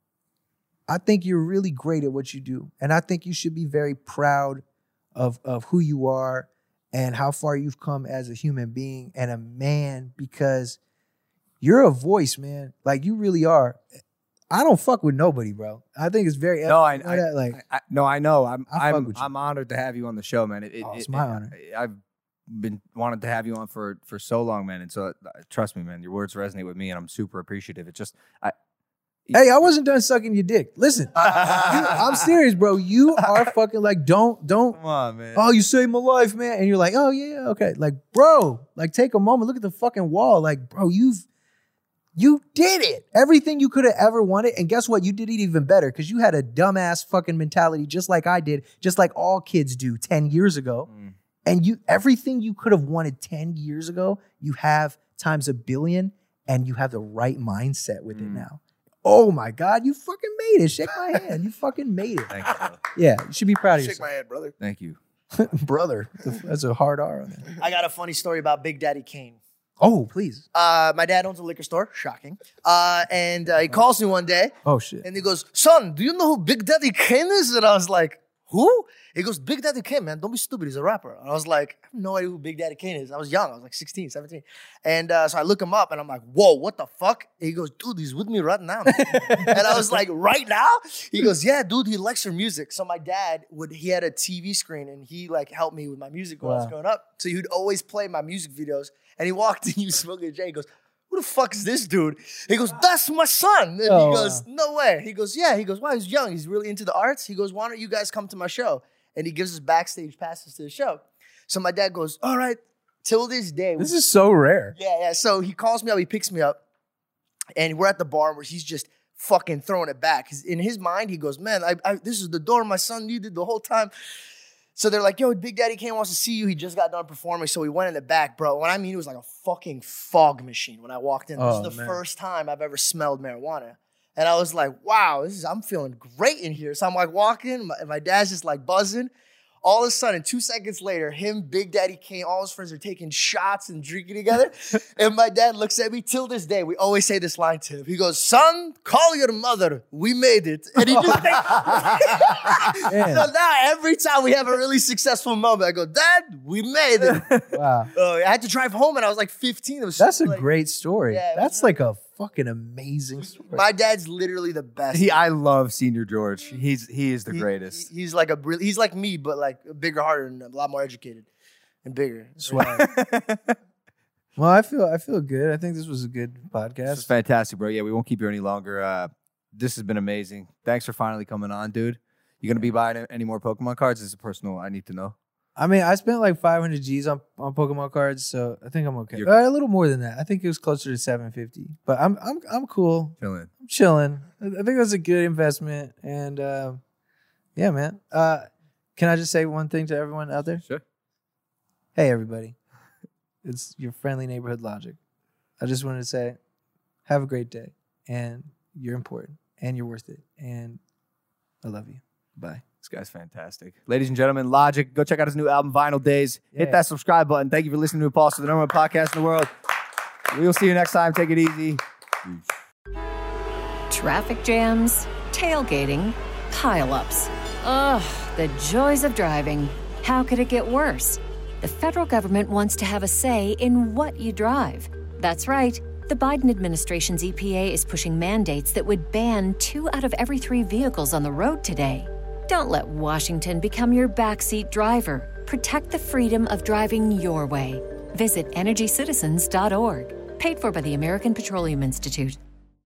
think you're really great at what you do. And I think you should be very proud of who you are and how far you've come as a human being and a man, because you're a voice, man. Like, you really are. I don't fuck with nobody, bro. I think it's very no. I know. I'm honored to have you on the show, man. It's my honor. I've been wanted to have you on for so long, man. And so trust me, man. Your words resonate with me, and I'm super appreciative. It's just Hey, I wasn't done sucking your dick. Listen, I'm serious, bro. You are fucking like, don't. Come on, man. Oh, you saved my life, man. And you're like, oh, yeah, okay. Like, bro, like, take a moment. Look at the fucking wall. Like, bro, you've You did it. Everything you could have ever wanted. And guess what? You did it even better because you had a dumbass fucking mentality just like I did, just like all kids do 10 years ago. And everything you could have wanted 10 years ago, you have times 1 billion, and you have the right mindset with it now. Oh my God, you fucking made it. Shake my hand. You fucking made it. Thank you, brother. Yeah, you should be proud of Shake yourself. my hand, brother. Thank you. Brother. That's a hard R on there. I got a funny story about Big Daddy Kane. Oh, please. My dad owns a liquor store. Shocking. And he calls me one day. Oh, shit. And he goes, son, do you know who Big Daddy Kane is? And I was like, who? He goes, Big Daddy Kane, man. Don't be stupid. He's a rapper. And I was like, I have no idea who Big Daddy Kane is. I was young. I was like 16, 17. And so I look him up and I'm like, whoa, what the fuck? And he goes, dude, he's with me right now. And I was like, right now? He goes, yeah, dude, he likes your music. So my dad he had a TV screen and he like helped me with my music when I was growing up. So he would always play my music videos. And he walked in, he was smoking a J. He goes, who the fuck is this dude? He goes, that's my son. And he goes, no way. He goes, yeah. He goes, wow, he's young. He's really into the arts. He goes, why don't you guys come to my show? And he gives us backstage passes to the show. So my dad goes, all right, till this day. This is so rare. Yeah. So he calls me up, he picks me up, and we're at the bar where he's just fucking throwing it back. In his mind, he goes, man, this is the door my son needed the whole time. So they're like, yo, Big Daddy Kane wants to see you. He just got done performing. So we went in the back, bro. When I mean, it was like a fucking fog machine when I walked in. This is the first time I've ever smelled marijuana. And I was like, wow, I'm feeling great in here. So I'm like walking, my dad's just like buzzing. All of a sudden, 2 seconds later, him, Big Daddy Kane, all his friends are taking shots and drinking together. And my dad looks at me. Till this day, we always say this line to him. He goes, son, call your mother. We made it. And he just So now every time we have a really successful moment, I go, Dad, we made it. Wow. I had to drive home and I was like 15. That's a great story. Yeah, That's like a fucking amazing story. My dad's literally the best. I love Senior George. He is the greatest. He's like he's like me, but like bigger, harder, and a lot more educated and bigger. Swag. Well, I feel good. I think this was a good podcast. This is fantastic, bro. Yeah, we won't keep you any longer. This has been amazing. Thanks for finally coming on, dude. You gonna be buying any more Pokemon cards? This is personal. I need to know. I mean, I spent like 500 G's on Pokemon cards, so I think I'm okay. A little more than that. I think it was closer to 750. But I'm cool. Chilling. I'm chilling. I think that's a good investment. And yeah, man. Can I just say one thing to everyone out there? Sure. Hey, everybody. It's your friendly neighborhood Logic. I just wanted to say, have a great day. And you're important. And you're worth it. And I love you. Bye. This guy's fantastic. Ladies and gentlemen, Logic, go check out his new album, Vinyl Days. Yeah. Hit that subscribe button. Thank you for listening to Impulse, the number one podcast in the world. We will see you next time. Take it easy. Traffic jams, tailgating, pileups. Ugh, the joys of driving. How could it get worse? The federal government wants to have a say in what you drive. That's right. The Biden administration's EPA is pushing mandates that would ban 2 out of every 3 vehicles on the road today. Don't let Washington become your backseat driver. Protect the freedom of driving your way. Visit EnergyCitizens.org. Paid for by the American Petroleum Institute.